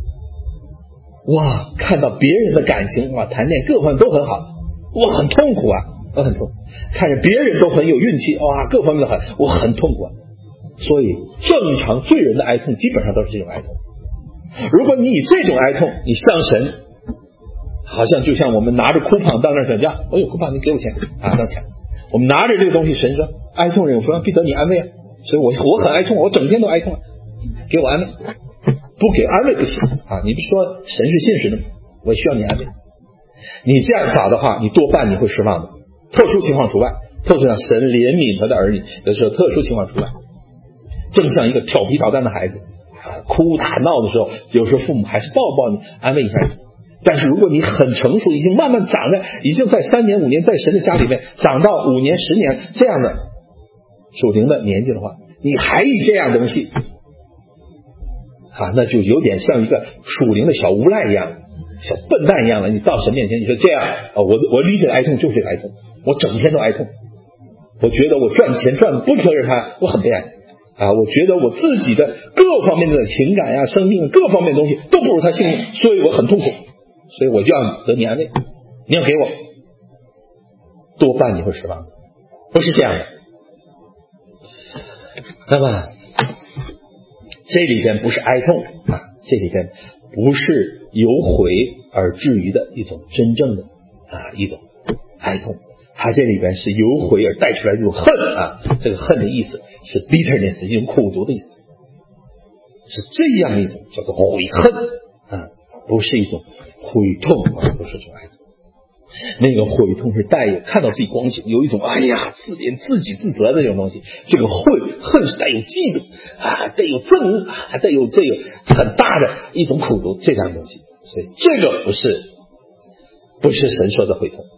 A: 哇，看到别人的感情，哇，谈恋爱各方面都很好，我很痛苦啊，我很痛苦。看着别人都很有运气，哇，各方面都很，我很痛苦啊。所以正常罪人的哀痛基本上都是这种哀痛。如果你以这种哀痛，你向神，好像就像我们拿着哭棒到那儿讲价，我有哭棒，你给我钱啊，当钱。我们拿着这个东西，神说哀痛人有福，必得你安慰啊。所以我我很哀痛，我整天都哀痛啊，给我安慰，不给安慰不行啊！你不是说神是信实的吗？我需要你安慰。你这样找的话，你多半你会失望的。特殊情况除外，特殊让神怜悯他的儿女，有时候特殊情况除外。正像一个调皮捣蛋的孩子啊，哭打闹的时候，有时候父母还是抱抱你，安慰一下你。但是如果你很成熟，已经慢慢长在，已经在三年五年在神的家里面长到五年十年这样的属灵的年纪的话，你还以这样东西啊，那就有点像一个属灵的小无赖一样，小笨蛋一样了。你到神面前，你说这样啊，我我理解的哀痛就是哀痛，我整天都哀痛，我觉得我赚钱赚的不可着他，我很悲哀啊！我觉得我自己的各方面的情感呀、生命各方面的东西都不如他幸运，所以我很痛苦，所以我就要得你安慰，你要给我，多半你会失望的，不是这样的。那么这里边不是哀痛啊，这里边不是由悔而至于的一种真正的啊一种哀痛，它这里边是由悔而带出来的一种恨啊，这个恨的意思是 bitterness， 一种苦毒的意思，是这样一种叫做悔恨啊，不是一种悔痛啊，不是这种哀痛。那个悔痛是带有看到自己光景，有一种哎呀自怜自己自责的这种东西。这个恨恨是带有嫉妒啊，带有憎恶啊，带有这个很大的一种苦毒这样的东西。所以这个不是不是神说的悔痛。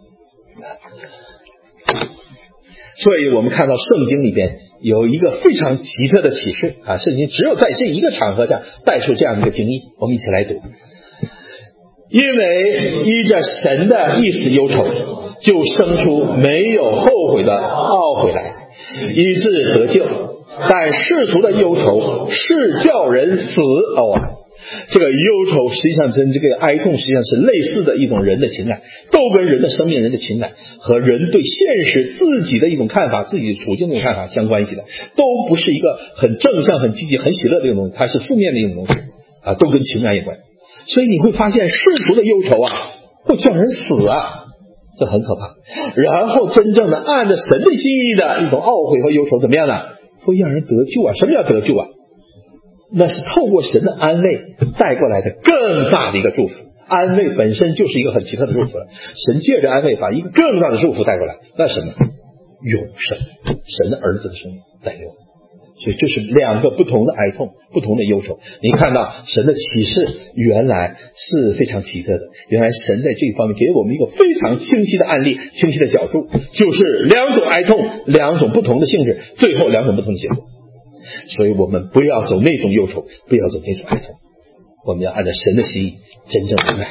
A: 所以我们看到圣经里边有一个非常奇特的启示啊，圣经只有在这一个场合下带出这样的一个经历，我们一起来读。因为依着神的意思忧愁，就生出没有后悔的懊悔来，以致得救。但世俗的忧愁是叫人死哦啊！这个忧愁实际上跟这个哀痛实际上是类似的一种人的情感，都跟人的生命、人的情感和人对现实自己的一种看法、自己处境的一种看法相关系的，都不是一个很正向、很积极、很喜乐的一种东西，它是负面的一种东西啊，都跟情感有关。所以你会发现世俗的忧愁啊会叫人死啊，这很可怕。然后真正的按着神的心意的一种懊悔和忧愁怎么样呢？会让人得救啊。什么叫得救啊？那是透过神的安慰带过来的更大的一个祝福。安慰本身就是一个很奇特的祝福了，神借着安慰把一个更大的祝福带过来，那什么？永生，神的儿子的生命带给我们。所以这是两个不同的哀痛，不同的忧愁。你看到神的启示原来是非常奇特的，原来神在这一方面给我们一个非常清晰的案例，清晰的角度，就是两种哀痛，两种不同的性质，最后两种不同的结果。所以我们不要走那种忧愁，不要走那种哀痛，我们要按照神的心意真正明白。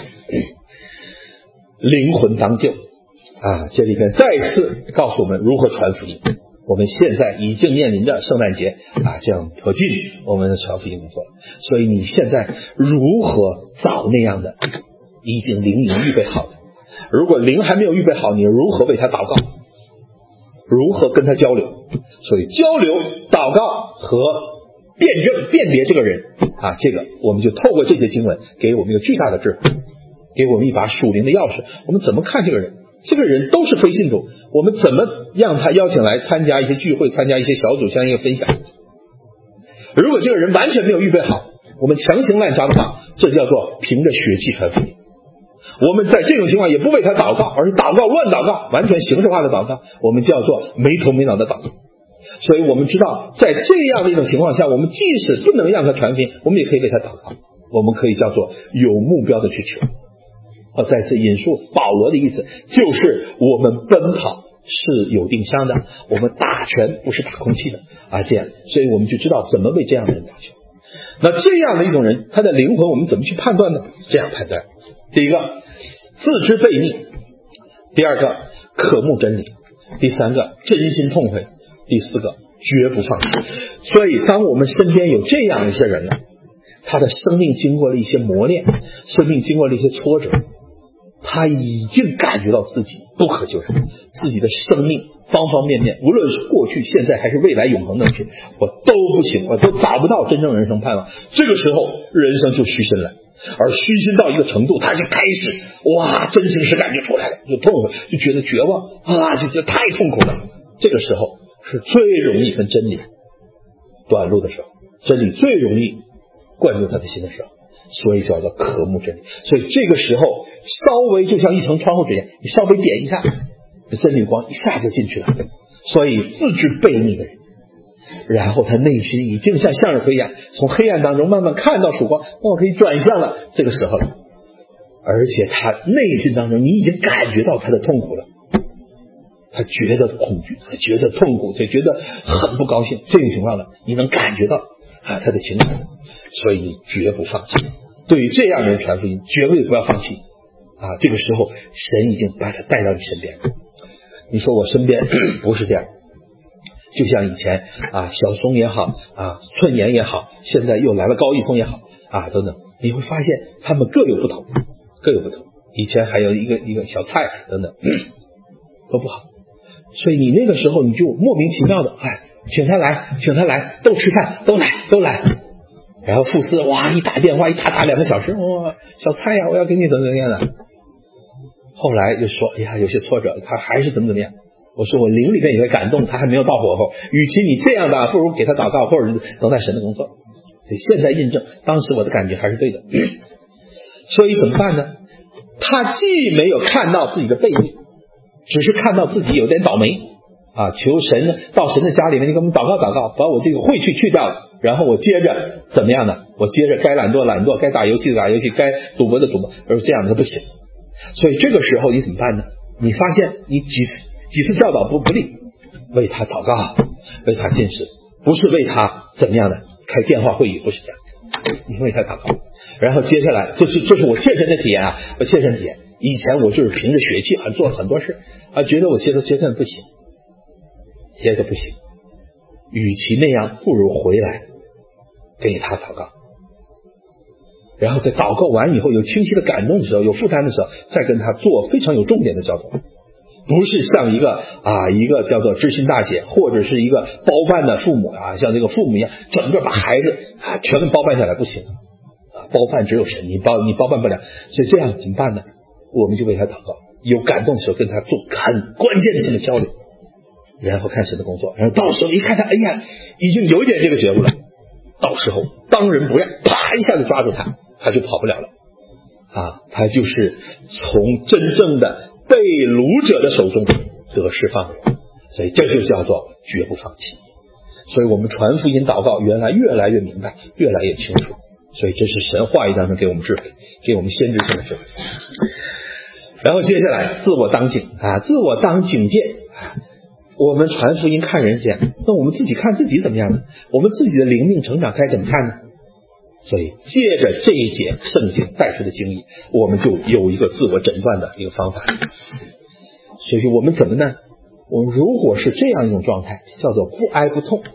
A: 灵魂当救啊，这里边再次告诉我们如何传福音。我们现在已经面临着圣诞节啊，这样迫近我们的传福音工作了。所以你现在如何找那样的已经灵已经预备好的？如果灵还没有预备好，你如何为他祷告？如何跟他交流？所以交流、祷告和辨证辨别这个人啊，这个我们就透过这些经文给我们一个巨大的智慧，给我们一把属灵的钥匙。我们怎么看这个人？这个人都是非信徒，我们怎么让他邀请来参加一些聚会，参加一些小组相应的分享？如果这个人完全没有预备好，我们强行滥杀的话，这叫做凭着血气传福音。我们在这种情况也不为他祷告，而是祷告乱祷告，完全形式化的祷告，我们叫做没头没脑的祷告。所以我们知道在这样的一种情况下，我们即使不能让他传福音，我们也可以为他祷告，我们可以叫做有目标的去求。我再次引述保罗的意思，就是我们奔跑是有定向的，我们打拳不是打空气的啊，这样，所以我们就知道怎么为这样的人打拳。那这样的一种人，他的灵魂我们怎么去判断呢？这样判断：第一个，自知悖逆；第二个，渴慕真理；第三个，真心痛悔；第四个，绝不放弃。所以当我们身边有这样一些人呢，他的生命经过了一些磨练，生命经过了一些挫折，他已经感觉到自己不可救赎，自己的生命方方面面，无论是过去、现在还是未来永恒的去，我都不行，我都找不到真正人生盼望。这个时候人生就虚心了，而虚心到一个程度，他就开始哇，真情实感就出来了，就痛苦，就觉得绝望啊，就觉得太痛苦了。这个时候是最容易跟真理短路的时候，真理最容易灌入他的心的时候，所以叫做渴慕真理。所以这个时候稍微就像一层窗户纸一样，你稍微点一下，真理光一下子进去了。所以自知悖逆的人，然后他内心已经像向日葵一样，从黑暗当中慢慢看到曙光，那我可以转向了，这个时候了。而且他内心当中你已经感觉到他的痛苦了，他觉得恐惧，他觉得痛苦，他觉得很不高兴，这种情况呢，你能感觉到啊他的情感，所以你绝不放弃。对于这样的人传福音，绝对不要放弃啊！这个时候神已经把他带到你身边。你说我身边不是这样，就像以前啊小松也好啊寸岩也好，现在又来了高一峰也好啊等等，你会发现他们各有不同，各有不同。以前还有一个一个小蔡等等都不好，所以你那个时候你就莫名其妙的哎，请他来，请他来，都吃饭，都来，都来。然后傅斯哇一打电话一打打两个小时，哇小蔡呀，我要给你怎么怎么样的。后来就说哎呀有些挫折，他还是怎么怎么样。我说我灵里面也会感动，他还没有到火候，与其你这样的，不如给他祷告，或者是等待神的工作。所以现在印证当时我的感觉还是对的。所以怎么办呢？他既没有看到自己的悖逆，只是看到自己有点倒霉啊，求神到神的家里面，你给我们祷告祷告，把我这个晦气去掉了，然后我接着怎么样呢？我接着该懒惰懒惰，该打游戏的打游戏，该赌博的赌博，而这样的不行。所以这个时候你怎么办呢？你发现你几几次教导不不利，为他祷告，为他进食，不是为他怎么样的开电话会议，不是这样，你为他祷告。然后接下来这是这是我切身的体验啊，我切身体验。以前我就是凭着血气啊做了很多事啊，觉得我接着接着不行，接着不行，与其那样，不如回来给他祷告，然后在祷告完以后有清晰的感动的时候，有负担的时候，再跟他做非常有重点的交通，不是像一个啊一个叫做知心大姐或者是一个包办的父母啊，像这个父母一样整个把孩子啊全部包办下来，不行啊，包办只有神，你包你包办不了。所以这样怎么办呢？我们就为他祷告，有感动的时候跟他做很关键的性的交流，然后看神的工作，然后到时候一看他哎呀已经有一点这个觉悟了，到时候当仁不让，啪一下子抓住他，他就跑不了了啊！他就是从真正的被掳者的手中得释放的人，所以这就叫做绝不放弃。所以我们传福音祷告原来越来越明白，越来越清楚，所以这是神话语当中给我们智慧，给我们先知性的智慧。然后接下来自我当警啊，自我当警戒啊。我们传福音看人是这样，那我们自己看自己怎么样呢？我们自己的灵命成长该怎么看呢？所以借着这一节圣经带出的经历，我们就有一个自我诊断的一个方法。所以我们怎么呢？我们如果是这样一种状态，叫做不哀不痛，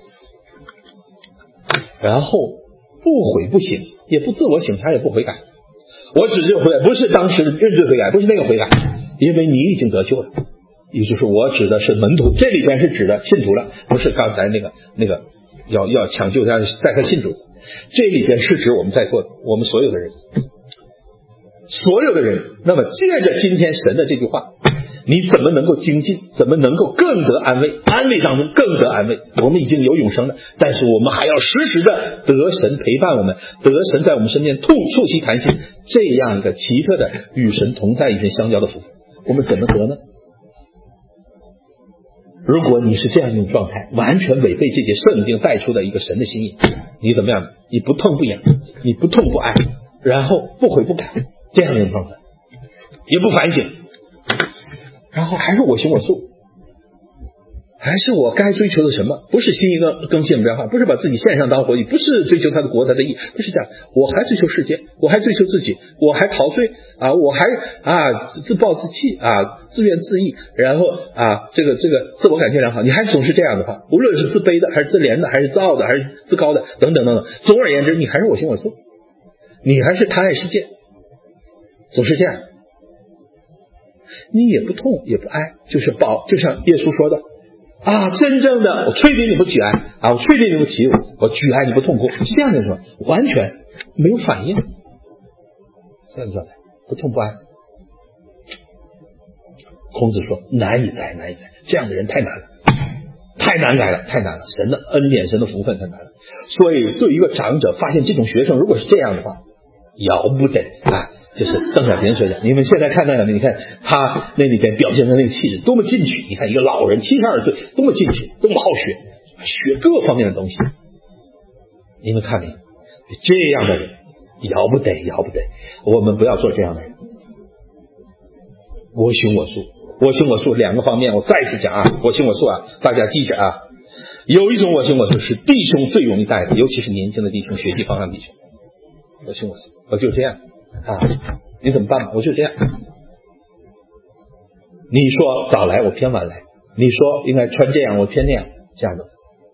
A: 然后不悔不醒，也不自我省察，也不悔改。我指这个悔改不是当时的认罪悔改，不是那个悔改，因为你已经得救了。也就是我指的是门徒，这里边是指的信徒了，不是刚才那个那个要要抢救他，带他信主。这里边是指我们在座的，我们所有的人，所有的人。那么借着今天神的这句话，你怎么能够精进？怎么能够更得安慰？安慰当中更得安慰。我们已经有永生了，但是我们还要时时的得神陪伴我们，得神在我们身边吐促膝谈心，这样一个奇特的与神同在、与神相交的福分，我们怎么得呢？如果你是这样一种状态，完全违背这节圣经带出的一个神的心意，你怎么样？你不痛不痒，你不痛不哀，然后不悔不改，这样一种状态，也不反省，然后还是我行我素，还是我该追求的什么？不是心意更更新变化，不是把自己献上当活祭，不是追求他的国他的义，不是这样。我还追求世界，我还追求自己，我还陶醉啊，我还啊自暴自弃啊，自怨自艾，然后啊这个这个自我感觉良好，你还总是这样的话，无论是自卑的，还是自怜的，还是自傲的，还是自高的，等等等等。总而言之，你还是我行我素，你还是贪爱世界，总是这样。你也不痛也不哀，就是保，就像耶稣说的啊，真正的我吹笛你不举哀啊，我吹笛你不起舞，我举哀你不痛哭，这样的什么完全没有反应，这样的状态不痛不哀。孔子说难以哉难以哉，这样的人太难了，太难改了，太难了，神的恩典神的福分太难了。所以对于一个长者发现这种学生如果是这样的话，要不得啊，就是邓小平说的，你们现在看到的，你看他那里边表现的那个气质多么进取，你看一个老人七十二岁多么进取，多么好学，学各方面的东西，你们看没有？这样的人要不得要不得，我们不要做这样的人。我行我素，我行我素两个方面，我再次讲啊，我行我素啊，大家记着啊。有一种我行我素是弟兄最容易带的，尤其是年轻的弟兄，学习方向弟兄。我行我素，我就这样啊，你怎么办？我就这样。你说早来，我偏晚来；你说应该穿这样，我偏那样，这样的。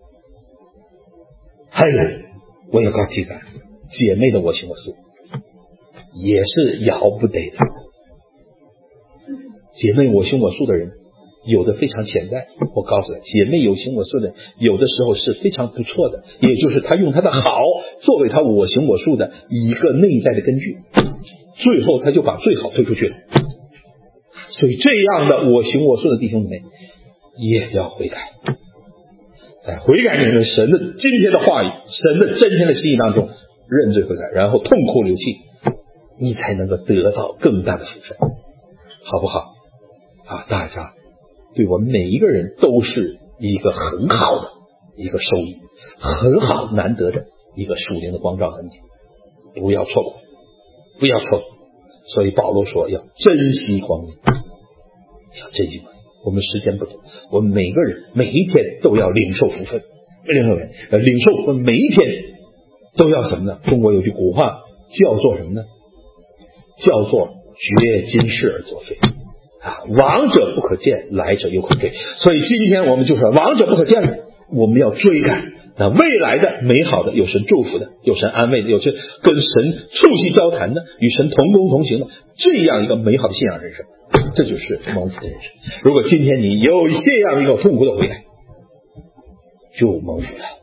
A: 还有，我有个体感，姐妹的我行我素也是要不得的。姐妹我行我素的人，有的非常潜在。我告诉他，姐妹有行我素的，有的时候是非常不错的，也就是他用他的好作为他我行我素的一个内在的根据，最后他就把最好推出去了。所以这样的我行我素的弟兄们也要悔改，在悔改里面神的今天的话语，神的真天的心意当中认罪悔改，然后痛哭流涕，你才能够得到更大的福分，好不好啊？大家对我们每一个人都是一个很好的一个收益，很好难得的一个属灵的光照恩典，不要错过，不要错过。所以保罗说要珍惜光阴，要珍惜光阴。我们时间不多，我们每个人每一天都要领受福分，领受呃领受福分，每一天都要什么呢？中国有句古话叫做什么呢？叫做绝今事而作废啊，往者不可见，来者犹可追。所以今天我们就说往者不可见了，我们要追赶那未来的美好的，有神祝福的，有神安慰的，有神跟神促膝交谈的，与神同工同行的，这样一个美好的信仰人生，这就是蒙福的人生。如果今天你有这样一个痛苦的悔改，就蒙福了。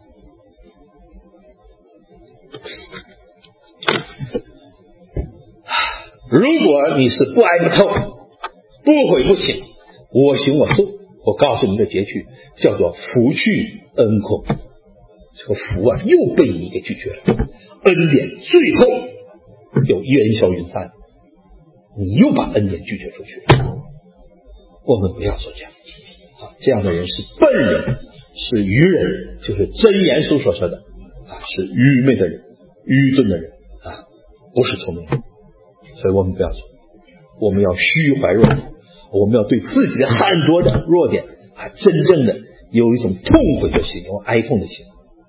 A: 如果你是不哀不痛，不悔不请，我行我素，我告诉你的结局叫做福去恩空。这个福啊又被你给拒绝了，恩典最后有烟消云散，你又把恩典拒绝出去了。我们不要做这样啊，这样的人是笨人，是愚人，就是真言书所说的啊，是愚昧的人，愚钝的人啊，不是聪明人。所以我们不要做，我们要虚怀若谷，我们要对自己的很多的弱点啊，真正的有一种痛悔的心，有哀痛的心，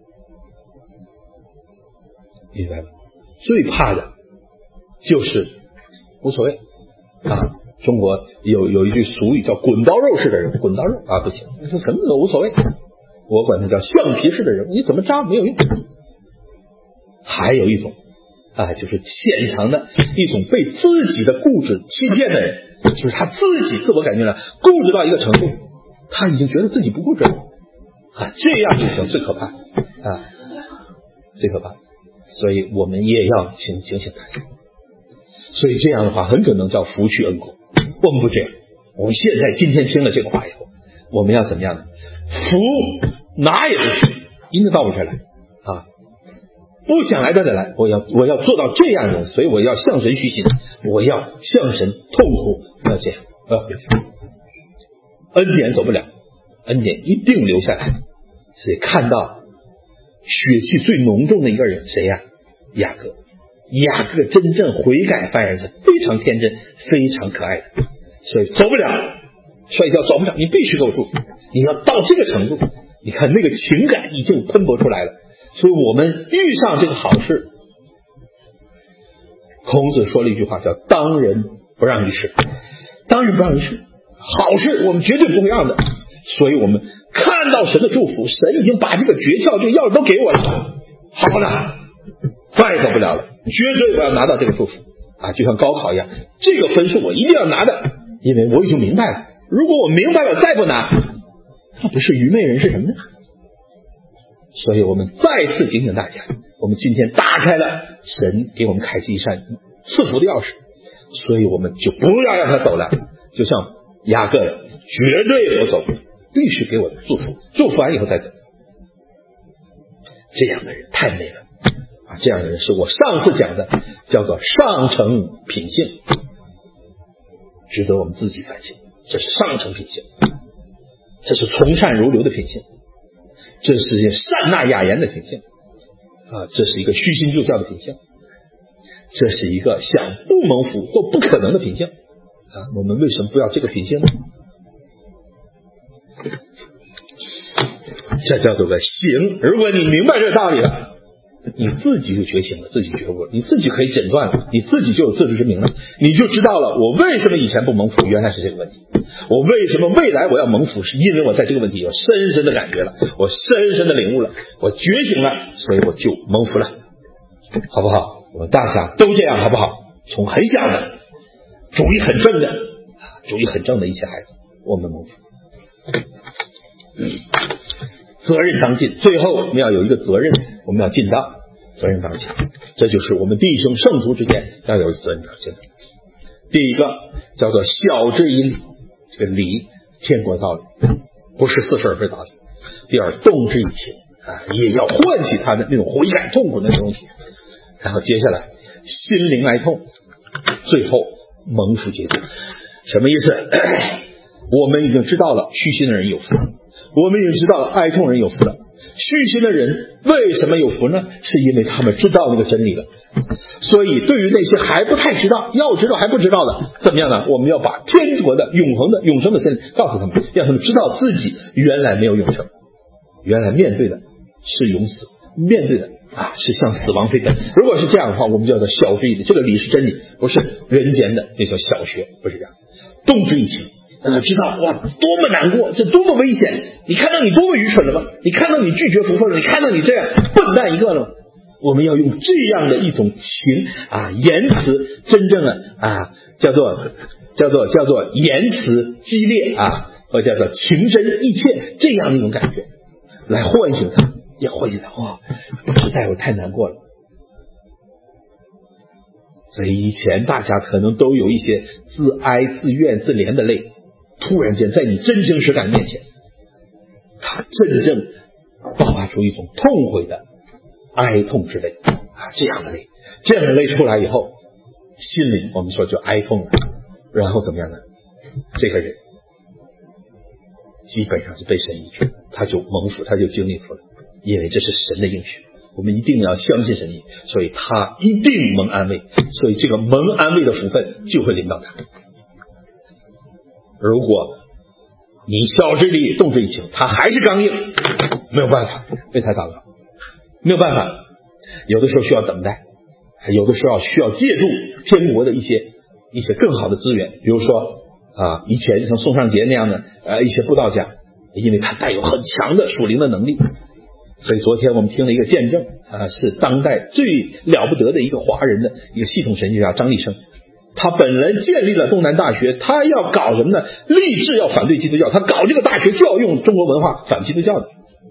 A: 明白吗？最怕的就是无所谓啊。中国有有一句俗语叫滚刀肉式的人，滚刀肉啊不行，是什么都无所谓，我管它叫橡皮式的人，你怎么扎没有用。还有一种啊，就是潜藏的一种被自己的固执欺骗的人，就是他自己自我感觉了固执到一个程度，他已经觉得自己不固执了， 啊，这样就行，最可怕啊，最可怕。所以我们也要警警醒大家。所以这样的话，很可能叫福去恩果。我们不这样，我们现在今天听了这个话以后，我们要怎么样呢？福哪也不去，一定到我这儿来啊！不想来的得来，我要我要做到这样的人，所以我要向神虚心，我要向神痛苦，要这样，不要这样。恩典走不了，恩典一定留下来。所以看到血气最浓重的一个人，谁呀？雅各。雅各真正悔改犯儿子，非常天真，非常可爱的，所以走不了，摔跤走不了，你必须给我祝福，你要到这个程度。你看那个情感已经喷薄出来了，所以我们遇上这个好事，孔子说了一句话叫当仁不让于世，当仁不让于世，好事我们绝对不会让的。所以我们看到神的祝福，神已经把这个诀窍这个钥匙都给我了，好了，再走不了了，绝对我要拿到这个祝福啊，就像高考一样，这个分数我一定要拿的，因为我已经明白了，如果我明白了再不拿，那不是愚昧人是什么呢？所以我们再次警醒大家，我们今天打开了神给我们开启一扇赐福的钥匙，所以我们就不要让他走了，就像雅各的，绝对我走，必须给我的祝福，祝福完以后再走。这样的人太美了啊！这样的人是我上次讲的，叫做上乘品性，值得我们自己反省。这是上乘品性，这是从善如流的品性，这是善纳雅言的品性啊！这是一个虚心就教的品性，这是一个想不蒙福都不可能的品性啊！我们为什么不要这个品性呢？这叫做个行。如果你明白这个道理了，你自己就觉醒了，自己觉悟了，你自己可以诊断了，你自己就有自知之明了，你就知道了我为什么以前不蒙福，原来是这个问题。我为什么未来我要蒙福，是因为我在这个问题有深深的感觉了，我深深的领悟了，我觉醒了，所以我就蒙福了，好不好？我们大家都这样，好不好？从很小的主意很正的主意很正的一些孩子，我们蒙福。责任当尽，最后我们要有一个责任，我们要尽到责任当尽，这就是我们弟兄圣徒之间要有责任当尽的。第一个叫做晓之以理，这个理天国道理，不是似是而非道理。第二，动之以情啊，也要唤起他的那种悔改痛苦的东西。然后接下来心灵哀痛，最后蒙福结果。什么意思？我们已经知道了虚心的人有福，我们已经知道了哀痛人有福了。虚心的人为什么有福呢？是因为他们知道那个真理了。所以对于那些还不太知道，要知道还不知道的，怎么样呢？我们要把天国的永恒的永生的真理告诉他们，让他们知道自己原来没有永生，原来面对的是永死，面对的啊是向死亡飞奔。如果是这样的话，我们叫做晓之以理，这个理是真理，不是人间的那叫小学，不是这样。动之以情，让他知道哇多么难过，这多么危险，你看到你多么愚蠢了吗？你看到你拒绝福分了，你看到你这样笨蛋一个了吗？我们要用这样的一种情啊言辞，真正的啊叫做叫做叫做言辞激烈啊，或叫做情真意切，这样的一种感觉来唤醒他，也唤醒他。哇，实在我太难过了。所以以前大家可能都有一些自哀自怨自怜的泪，突然间在你真情实感面前，他真正爆发出一种痛悔的哀痛之泪啊，这样的泪，这样的泪出来以后，心灵我们说就哀痛了，然后怎么样呢？这个人基本上就被神医治，他就蒙福，他就经历福了，因为这是神的应许。我们一定要相信神意，所以他一定蒙安慰，所以这个蒙安慰的福分就会临到他。如果你晓之以理，动之以情，他还是刚硬，没有办法为他祷告，没有办法。有的时候需要等待，有的时候需要借助天国的一些一些更好的资源，比如说啊，以前像宋尚杰那样的呃一些布道家，因为他带有很强的属灵的能力。所以昨天我们听了一个见证啊，是当代最了不得的一个华人的一个系统神学家张立生，他本人建立了东南大学，他要搞什么呢？立志要反对基督教，他搞这个大学就要用中国文化反基督教的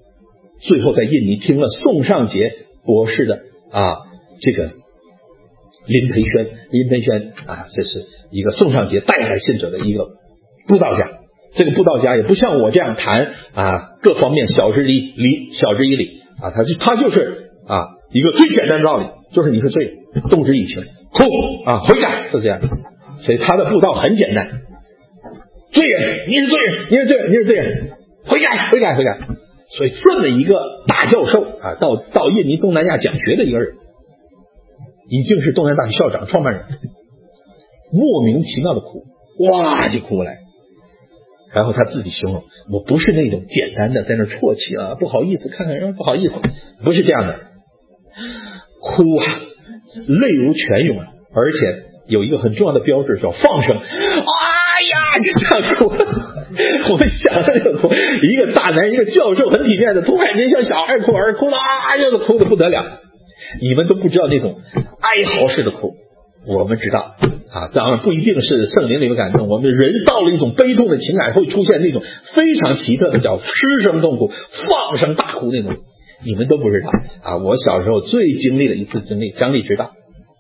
A: 最后在印尼听了宋尚杰博士的啊这个林培轩，林培轩啊，这是一个宋尚杰带来信者的一个布道家。这个布道家也不像我这样谈啊各方面晓之以理晓之以理啊，他就他就是啊一个最简单的道理，就是你是罪人，动之以情，哭啊悔改，是这样。所以他的布道很简单，罪人，你是罪人，你是罪人，你是罪人，悔改，悔改，悔改。所以这么一个大教授啊，到到印尼东南亚讲学的一个人，已经是东南大学校长创办人，莫名其妙的哭，哇就哭来。然后他自己形容，我不是那种简单的在那啜泣啊，不好意思，看看人不好意思，不是这样的，哭啊，泪如泉涌啊，而且有一个很重要的标志叫放声，哎呀，就这样哭。我们想那个哭，一个大男人，一个教授，很体面的，突然间像小孩哭，儿哭的啊，又哭的不得了。你们都不知道那种哀嚎式的哭，我们知道啊，当然不一定是圣灵里面感动，我们人到了一种悲痛的情感，会出现那种非常奇特的叫失声痛哭、放声大哭那种，你们都不知道啊。我小时候最经历的一次经历，讲理知道，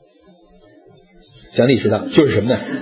A: 讲理知道就是什么呢？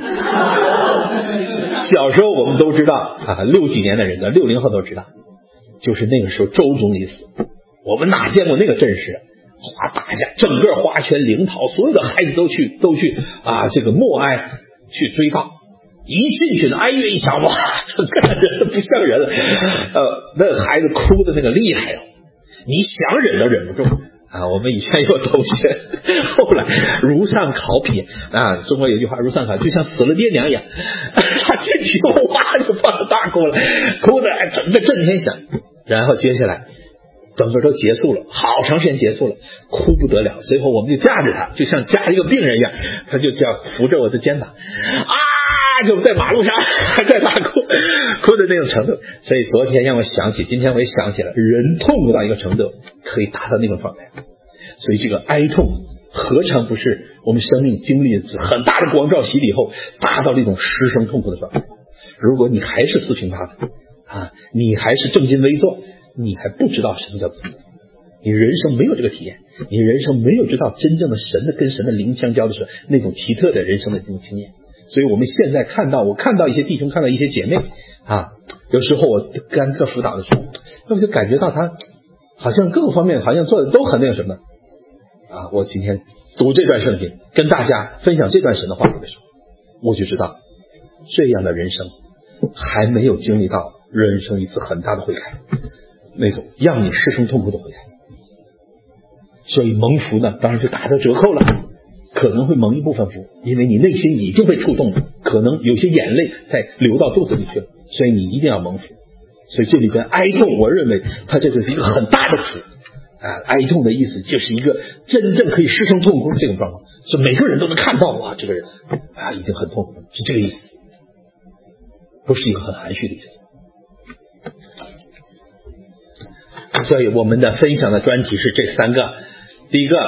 A: 小时候我们都知道啊，六几年的人的六零后都知道，就是那个时候周总理死，我们哪见过那个阵势？哗，大家整个花圈灵桃，所有的孩子都去都去啊，这个默哀去追悼。一进去的哀乐一响，哇，整个人都不像人了。呃，那孩子哭的那个厉害哦，你想忍都忍不住啊。我们以前有同学，后来如丧考妣啊，中国有句话，如丧考妣就像死了爹娘一样。他进去哇就放声大哭了，哭的整个震天响。然后接下来整个都结束了，好长时间结束了，哭不得了。随后我们就架着他，就像架一个病人一样，他就叫扶着我的肩膀，啊，就在马路上还在大哭，哭的那种程度。所以昨天让我想起，今天我也想起了，人痛苦到一个程度，可以达到那种状态。所以这个哀痛，何尝不是我们生命经历一次很大的光照洗礼后，达到了一种失声痛苦的状态？如果你还是四平八稳啊，你还是正襟危坐，你还不知道什么叫自由，你人生没有这个体验，你人生没有知道真正的神的跟神的灵相交的时候那种奇特的人生的这种经验。所以我们现在看到，我看到一些弟兄，看到一些姐妹啊，有时候我跟这辅导的时候，那我就感觉到他好像各个方面好像做的都很那个什么啊。我今天读这段圣经，跟大家分享这段神的话语的时候，我就知道这样的人生还没有经历到人生一次很大的悔改，那种让你失声痛哭的悔改。所以蒙福呢，当然就打折折扣了，可能会蒙一部分福，因为你内心已经被触动了，可能有些眼泪在流到肚子里去了，所以你一定要蒙福。所以这里边哀痛，我认为它这个是一个很大的词啊，哀痛的意思就是一个真正可以失声痛哭的这种状况，是每个人都能看到，哇，这个人啊已经很痛苦了，是这个意思，不是一个很含蓄的意思。所以我们的分享的专题是这三个，第一个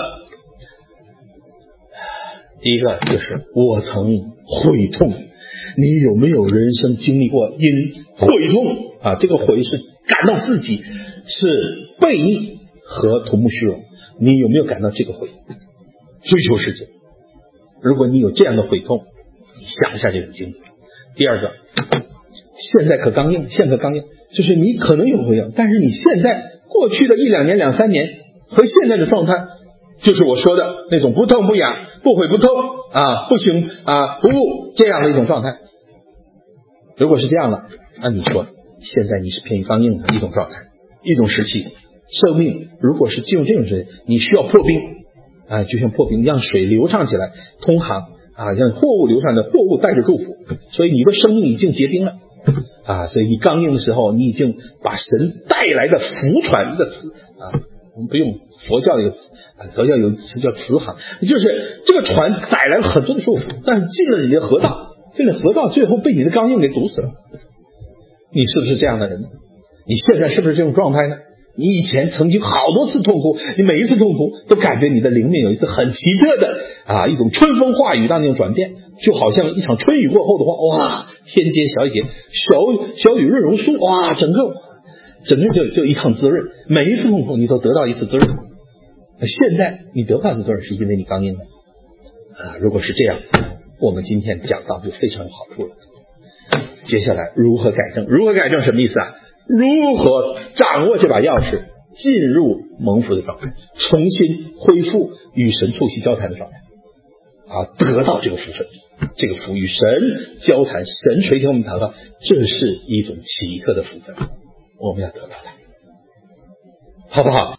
A: 第一个就是我曾悔痛，你有没有人生经历过因悔痛啊？这个悔是感到自己是悖逆和土木虚荣，你有没有感到这个悔？追求世界，如果你有这样的悔痛，你想一下这个经历。第二个，现在可刚硬，现在可刚硬，就是你可能有悔痛，但是你现在过去的一两年两三年和现在的状态，就是我说的那种不痛不痒、不悔不痛啊、不行啊、不误这样的一种状态。如果是这样了，那你说现在你是偏于刚硬的一种状态，一种时期。生命如果是进入这种时期，你需要破冰啊，就像破冰，让水流畅起来，通航啊，让货物流畅的货物带着祝福，所以你的生命已经结冰了啊。所以你刚硬的时候，你已经把神带来的福传的词啊，我们不用佛教的一个词啊，佛教有一个词叫慈航，就是这个船载来了很多的祝福，但是进了你的河道，进了河道最后被你的刚硬给堵死了。你是不是这样的人呢？你现在是不是这种状态呢？你以前曾经好多次痛苦，你每一次痛苦都感觉你的灵命有一次很奇特的啊，一种春风化雨的那种转变，就好像一场春雨过后的话，哇，天街小雨小小雨润榕树，哇，整个整个人就就一趟滋润，每一次痛苦你都得到一次滋润。现在你得不到的滋润是因为你刚硬了啊！如果是这样，我们今天讲到就非常有好处了。接下来如何改正？如何改正什么意思啊？如何掌握这把钥匙，进入蒙福的状态，重新恢复与神促膝交谈的状态啊，得到这个福分，这个福与神交谈，神垂听我们祷告，这是一种奇特的福分，我们要得到它，好不好？